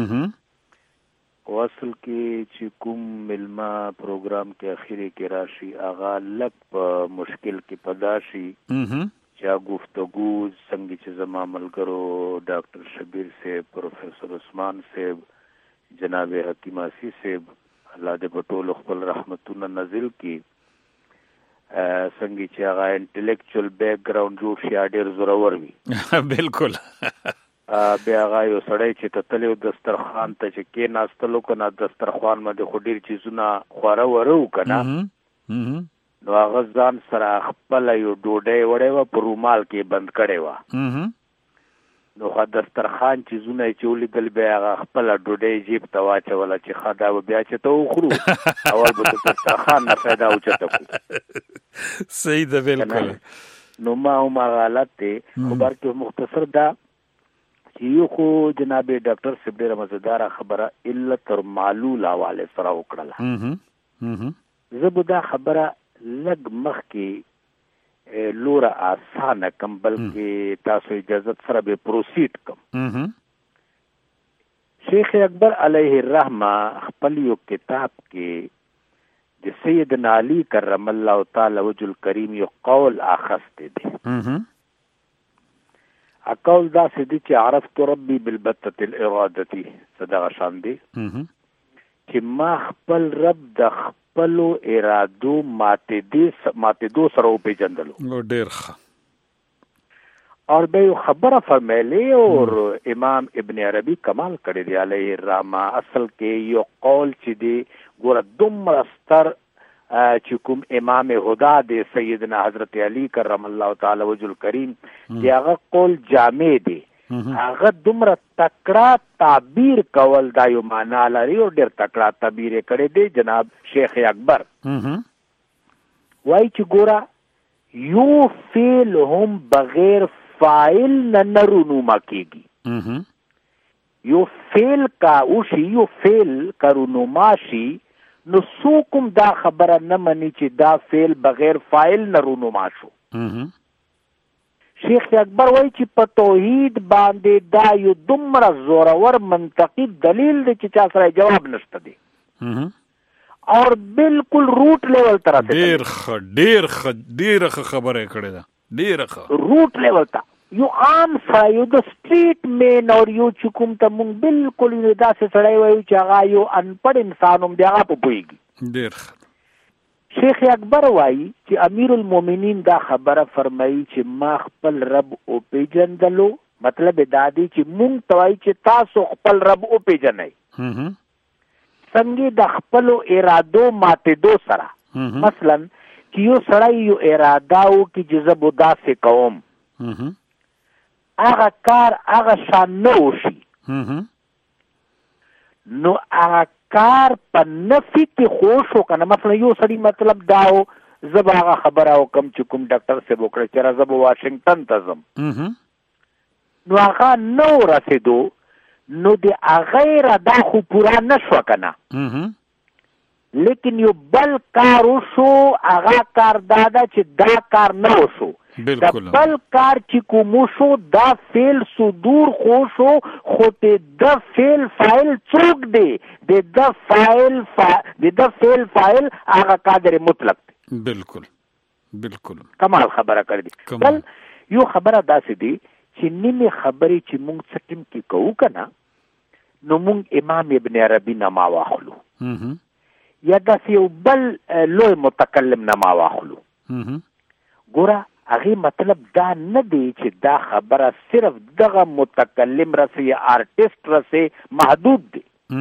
واصل کې چې کوم ملما پروګرام کې اخیری کې راشي اغا لک په مشکل کې پداشي چا گفتگو څنګه چې زما ملګرو ډاکټر شبیر سے پروفیسور عثمان صاحب جناب حکیم اسی صاحب الله دې په ټول خپل رحمتونه نازل کړي څنګه چې هغه انټلیکچوال بیک گراوند جوړ شي ډېر زورور وي بالکل بیا هغه یو سړی چې ته تلو دسترخوان ته چې کې ناستلو کنه دسترخوان باندې خو ډېر چیزونه خواره ورو کنه نو هغه ځان سره خپل یو ډوډۍ وړې و په رومال کې بند کړې و نو هغه دسترخوان چیزونه چې ولیدل بیا هغه خپل ډوډۍ جیب ته واچوله چې خدا بیا چې ته وخورو اول به دسترخوان نه پیدا اوچته کو صحیح ده بالکل نو ما هم هغه حالت دی خو بلکې مختصر ده چې یو خو جناب ډاکټر صاحب ډېره مزیداره خبره الا تر معلول حواله سره وکړله زه به دا خبره لږ مخکې لوره آسانه کم بلکې تاسو اجازه سره به پروسیډ کم شیخ اکبر علیه الرحمه خپل یو کتاب کې د سیدنا علی کرم الله تعالی وجه الکریم یو قول اخسته دی اقول دا سدي چې عرفت ربي بالبتة الارادتي صدق شان دي چې ما خپل رب د خپل ارادو ماته دي ماته دو سره په جندلو نو ډیر ښه اور به خبره فرمایلی اور امام ابن عربي کمال کړی دی علیه الرحمه اصل کې یو قول چې دی ګوره دومره ستر چې کوم امام هدا دی سیدنا حضرت علی کرم الله تعالی وجه الکریم چې هغه قول جامع دی هغه دومره تکړه تعبیر کول دا یو معنا لري او ډېر تکړه تعبیر کړی دی جناب شیخ اکبر وای چې ګوره یو فعل هم بغیر فاعل نه رونما کیږي یو فعل کا او شی یو فعل کا رونما شي نو څوک دا خبره نه مني چې دا فعل بغیر فاعل نه رونما شو شیخ اکبر وای چې په توحید باندې دا یو دومره زورور منطقي دلیل دی چې چا سره جواب نشته دی اور بالکل روٹ لیول طرح ډیر خ ډیر خ ډیر خ خبره کړې ده ډیر خ روٹ لیول تا یو عام سړی یو د سټریټ مین او یو چې کوم ته مونږ بالکل یو داسې سړی وایو چې هغه یو انپړ انسان هم دی هغه په پوهېږي. ډېر شیخ اکبر وایي چې امیر المؤمنین دا خبره فرمایي چې ما خپل رب وپېژندلو، مطلب دا دی چې مونږ ته وایي چې تاسو خپل رب وپېژنئ څنګه د خپلو ارادو ماتېدو سره. مثلا چې یو سړی یو اراده وکړي چې زه به داسې کوم، هغه کار هغه شان نه وشي، نو هغه کار په نفي کې خوش و که نه. مثلا یو سړي مطلب دا و زه به هغه خبره وکړم چې کوم ډاکټر صاحب وکړه چې را زه به واشنګټن ته ځم، نو هغه نه ورسېدو، نو د هغه اراده خو پوره نه شوه که نه، لیکن یو بل کار وشو، هغه کار دا ده چې دا کار نه وشو. د بل کار چې کوم وشو دا فعل صدور خو شو، خو د فعل فاعل څوک دی؟ د د فاعل د د فعل فاعل هغه قادر مطلق دی. بالکل بالکل کمال خبره کړې. بل یو خبره داسې دی چې نیمه خبرې چې مونږ څه ټیم کې کوو که نه، نو مونږ امام ابن عربي نه ما واخلو یا داسې یو بل لوی متکلم نه ما واخلو. ګوره هغې مطلب دا نه دی چې دا خبره صرف دغه متکلم رسې یا آرټسټ رسې محدود دی،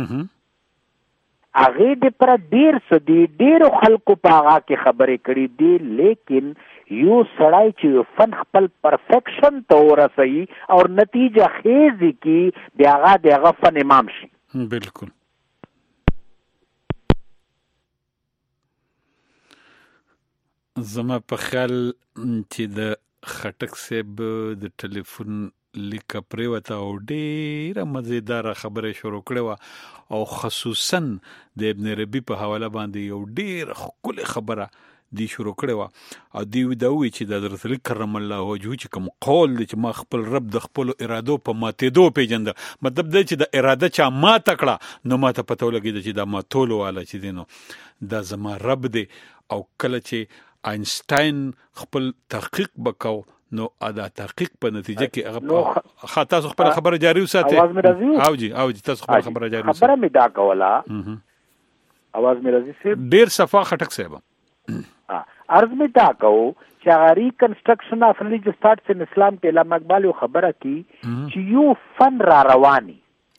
هغې دپاره ډېر څه دي، ډېرو خلکو په هغه کې خبرې کړي دي، لیکن یو سړی چې فن خپل پرفیکشن ته ورسوي او نتیجه خیزي کړي، بیا هغه د هغه فن امام شي. بالکل. زما په خیال چې د خټک صاحب د ټلیفون لیکه پرېوته او ډېره مزیداره خبره شروع کړې وه، او خصوصا د ابن عربي په حواله باندې یو ډېره ښکلې خبره دی شروع کړې وه، او دوی دا ووایي چې د حضرت علي کرم الله وجهه چې کوم قول دی چې ما خپل رب د خپلو ارادو په ماتېدو پېژنده، مطلب دی چې د اراده چا ماته کړه نو ماته پته ولګېده چې دا ماتولو والا چې دی نو دا زما رب دی. او کله چې آینسټاین خپل تحقیق وکاو نو ادا تحقیق په نتیجه کې هغه خا تاسو خپل خبره جاری وساتئ. आवाज مې راځي؟ او جی او جی تاسو خپل خبره جاری وساتئ. خبره مې دا کوله، आवाज مې راځي صاحب؟ ډیر صفا خټک صاحب عرض مې دا کوو چې هغه ریکنسټرکشن اف ریلیجس ثاټس ان اسلام کې علامه اقبال یو خبره کی چې یو فن را رواني،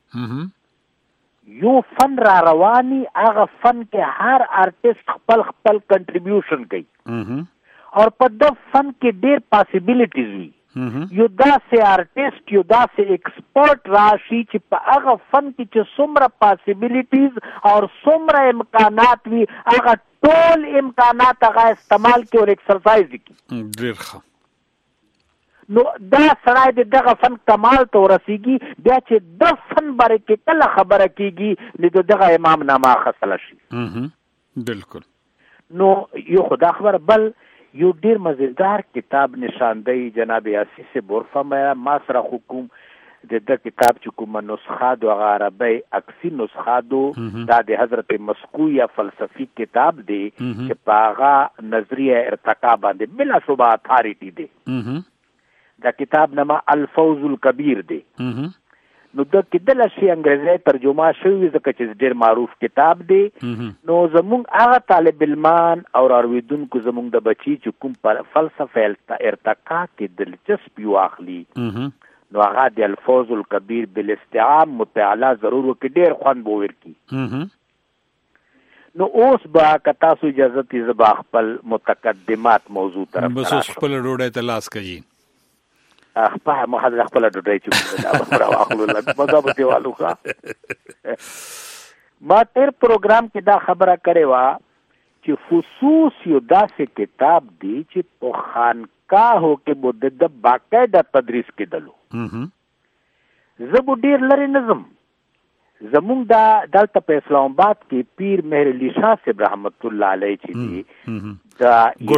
یو فن را رواني، هغه فن کې هر آرټسټ خپل خپل کنټریبیوشن کوي، او په د فن کې ډېر پاسیبلیټیز وي. یو داسې آرټسټ یو داسې ایکسپرټ راشي چې په هغه فن کې چې څومره پاسیبلیټیز او څومره امکانات وي، هغه ټول امکانات هغه استعمال کړي او ایکسرسایز کړي. ډېر ښه. نو دا سړی د دغه فن کمال ته ورسیږي، بیا چې د فن باره کې کله خبره کېږي نو د دغه امام نامه اخیستلی شي. بالکل. نو یو خدا خبر. بل یو ډیر مزیدار کتاب نشاندهی جناب یاسین سے بورفرمایا ما سره حکم د د کتاب چې کومه نسخه د هغه عربی اکسی نسخه دو دا د حضرت مسکو یا فلسفي کتاب دی چې په هغه نظریه ارتقا باندې بلا شبه اتھارټي دی. دا کتاب نامه الفوز الکبیر دی. نو د کدل شي انګریزي ترجمه شوی ځکه چې ډیر معروف کتاب دی. نو زمونږ هغه طالب علمان او ارویدونکو زمونږ د بچی چې کوم پر فلسفه ارتقا کې دلچسپي واخلي نو هغه د الفوز الکبیر بالاستعام مطالعه ضرور وکړي، ډیر خوند به ورکړي. نو اوس با کتا سو اجازه تی زبا خپل متقدمات موضوع طرف بس اوس خپل ډوډۍ ته لاس کوي. اخپا محاضره خپل ډوډۍ چې دا به راوخلو لږ مزه به دیوالو ښه. ما تیر پروګرام کې دا خبره کړې وه چې فصوص یو داسې کتاب دی چې په خانقاهو کې به د باقاعده تدریس کېدلو. زه به ډېر لرې نه ځم. زمونږ دا دلته په اسلام آباد کې پیر مهر علي شاه صاحب رحمت الله علیه چې دی دا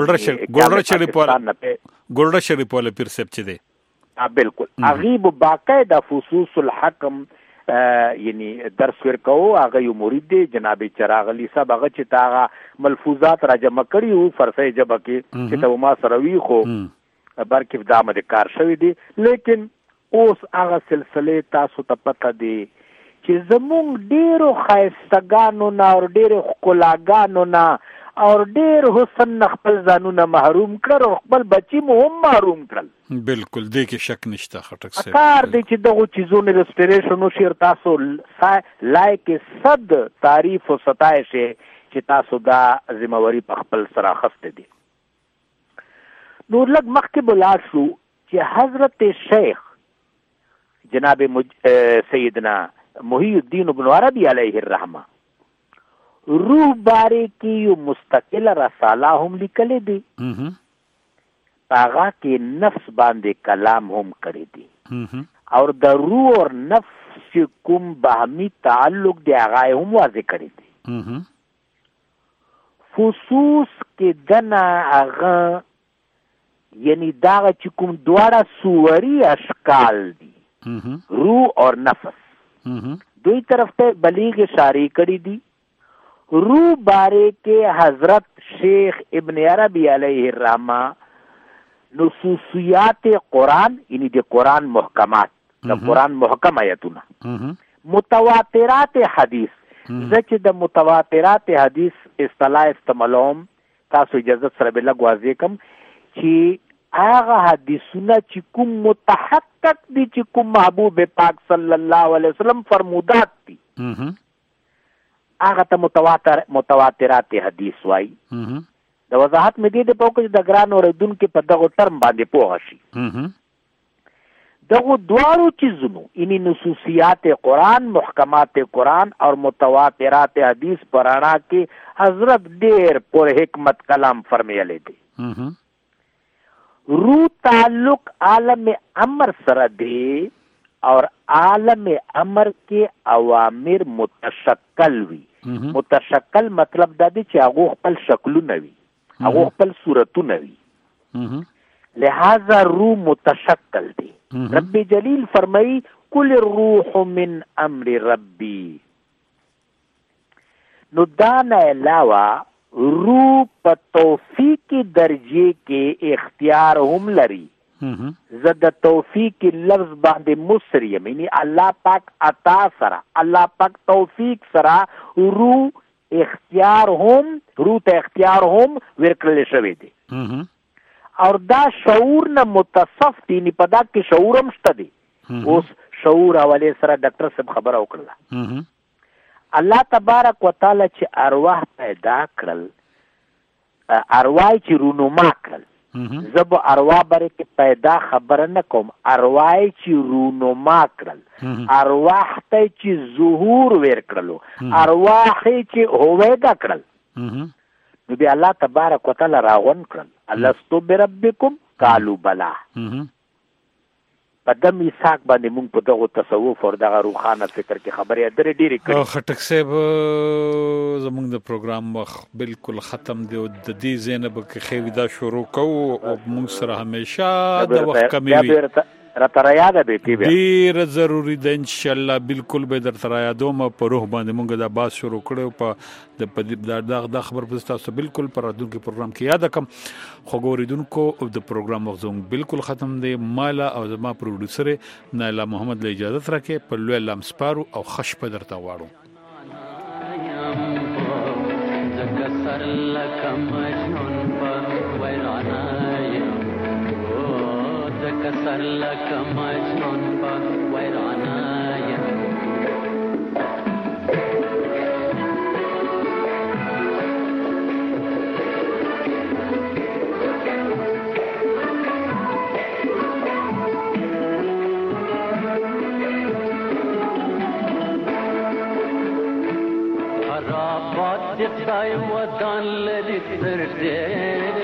ګورډه شریف والا پیر صاحب چې دی بالکل هغه به باقاعده فصوص الحکم یعنی درس ورکاو. هغه یو مرید دی جناب چراغ علي صاحب، هغه چې تا ملفوظات را جمع کړي وو فرسي جبه کې چې ته ما سره وی خو برکې دا مده کار شوی دی. لیکن اوس هغه سلسله تاسو ته پته دی چې زمونږ ډیرو ښایستګانو نه او ډیرو ښکلاګانو نه او ډیر حسن نه خپل ځانونه محروم کړل او خپل بچي مو هم محروم کړل. بالکل دې کې شک نشته خټک صاحب. کار دی چې دغه چیزونو ریسټوریشن او شیر تاسو لایک صد تعریف او ستایش چې تاسو دا ذمہواری په خپل سره اخیسته دي. نو لږ مخکې بلار شو چې حضرت شیخ جناب مج... سیدنا محی الدین ابن عربی علیه الرحمه روح باره کې یو مستقل رساله هم لیکلې دي. هغه کې نفس باندې کلام هم کړی دي او د روح او نفس کوم باهمي تعلق دی هغه هم واضح کړی دي. خصوص کې دنا هغه یعنی داغه چې کوم دواړه صوري اشکال دي روح اور نفس دوی طرف ته بلیغ شاری کړی دي. روح باره کې حضرت شیخ ابن عربی علیه الرحمه نصوصیات قرآن یعنی د قرآن محکمات د قرآن محکم آیتونه متواترات حدیث ځکه د متواترات حدیث اصطلاح استعمالوم تاسو اجازه سره به لږ واضح کوم چې هغه حدیثونه چې کوم متحقق دي چې کوم محبوب پاک صلی الله علیه وسلم فرمودات دي هغه ته متواتر متواترات حدیث وایي. د وضاحت مې دې د پوکې د ګران اوریدونکو په دغه ټرم باندې پوه شي. دغه دواړو چیزونو یعنی نصوصیات قرآن محکمات قرآن اور متواترات حدیث پرانا کې حضرت ډېر پر حکمت کلام فرمایلی دی. روح تعلق عالم امر سره دی اور عالم امر کې اوامر متشکل وي. متشکل مطلب دا دی چې هغه خپل شکلونه وي هغه خپل صورتونه وي لہذا روح متشکل دی. رب جلیل فرمائی کل الروح من امر ربی. نو دانا علاوہ روح په توفیق درجه کې اختیار هم لري. زد توفیق لفظ باندې مصریم یعنی الله پاک عطا سره الله پاک توفیق سره روح اختیار هم روح ته اختیار هم ورکړل شوی دی. اور دا شعور نه متصف دي نه پدا کې شعور هم شته دي. اوس شعور حواله سره ډاکټر صاحب خبره وکړه. الله تبارک وتعالى چې ارواح پیدا کړل ارواح چې رونما کړل زب ارواح بره کې پیدا خبره نه کوم ارواح چې رونما کړل ارواح ته چې ظهور ور کړلو ارواح چې هویدا کړل نو بیا الله تبارک وتعالى راغون کړل الستو بربکم قالوا بلا. په د میثاق باندې موږ په دغه تصوف او دغه روحانه فکر کې خبرې درې ډېرې کړې. خټک صاحب زموږ د پروګرام وخت بالکل ختم دی او د دې زینب کې خېوی دا شروع کوو او موږ سره همیشه د وخت کمی وي را تر یاد به پی ډیر ضروری ده ان شاء الله بالکل به در تر یادو ما په روح باندې موږ دا باس شروع کړو په د د خبر په تاسو بالکل پر دغه پروګرام کې یاد کم خو ګوریدونکو د پروګرام وختون بالکل ختم دی. مالا او زما پروډوسر نایلا محمد له اجازه راکې په لوی لام سپارو او خش په درته واړو. کسر لک مجنون پا ویرانا یا خرابات دفتای ودان لدی تردے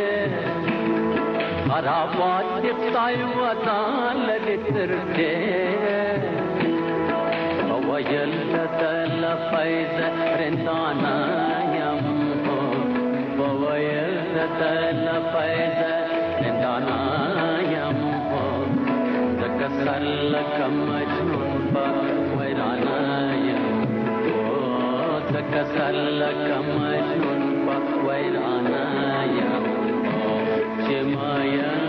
خرابات دفتای ودان لدی تردے وویل تل فیض رندانا یم وویل تل فیض رندانا یم دکسر لک مجنون با ویرانا یم دکسر لک مجنون با ویرانا یم چمایا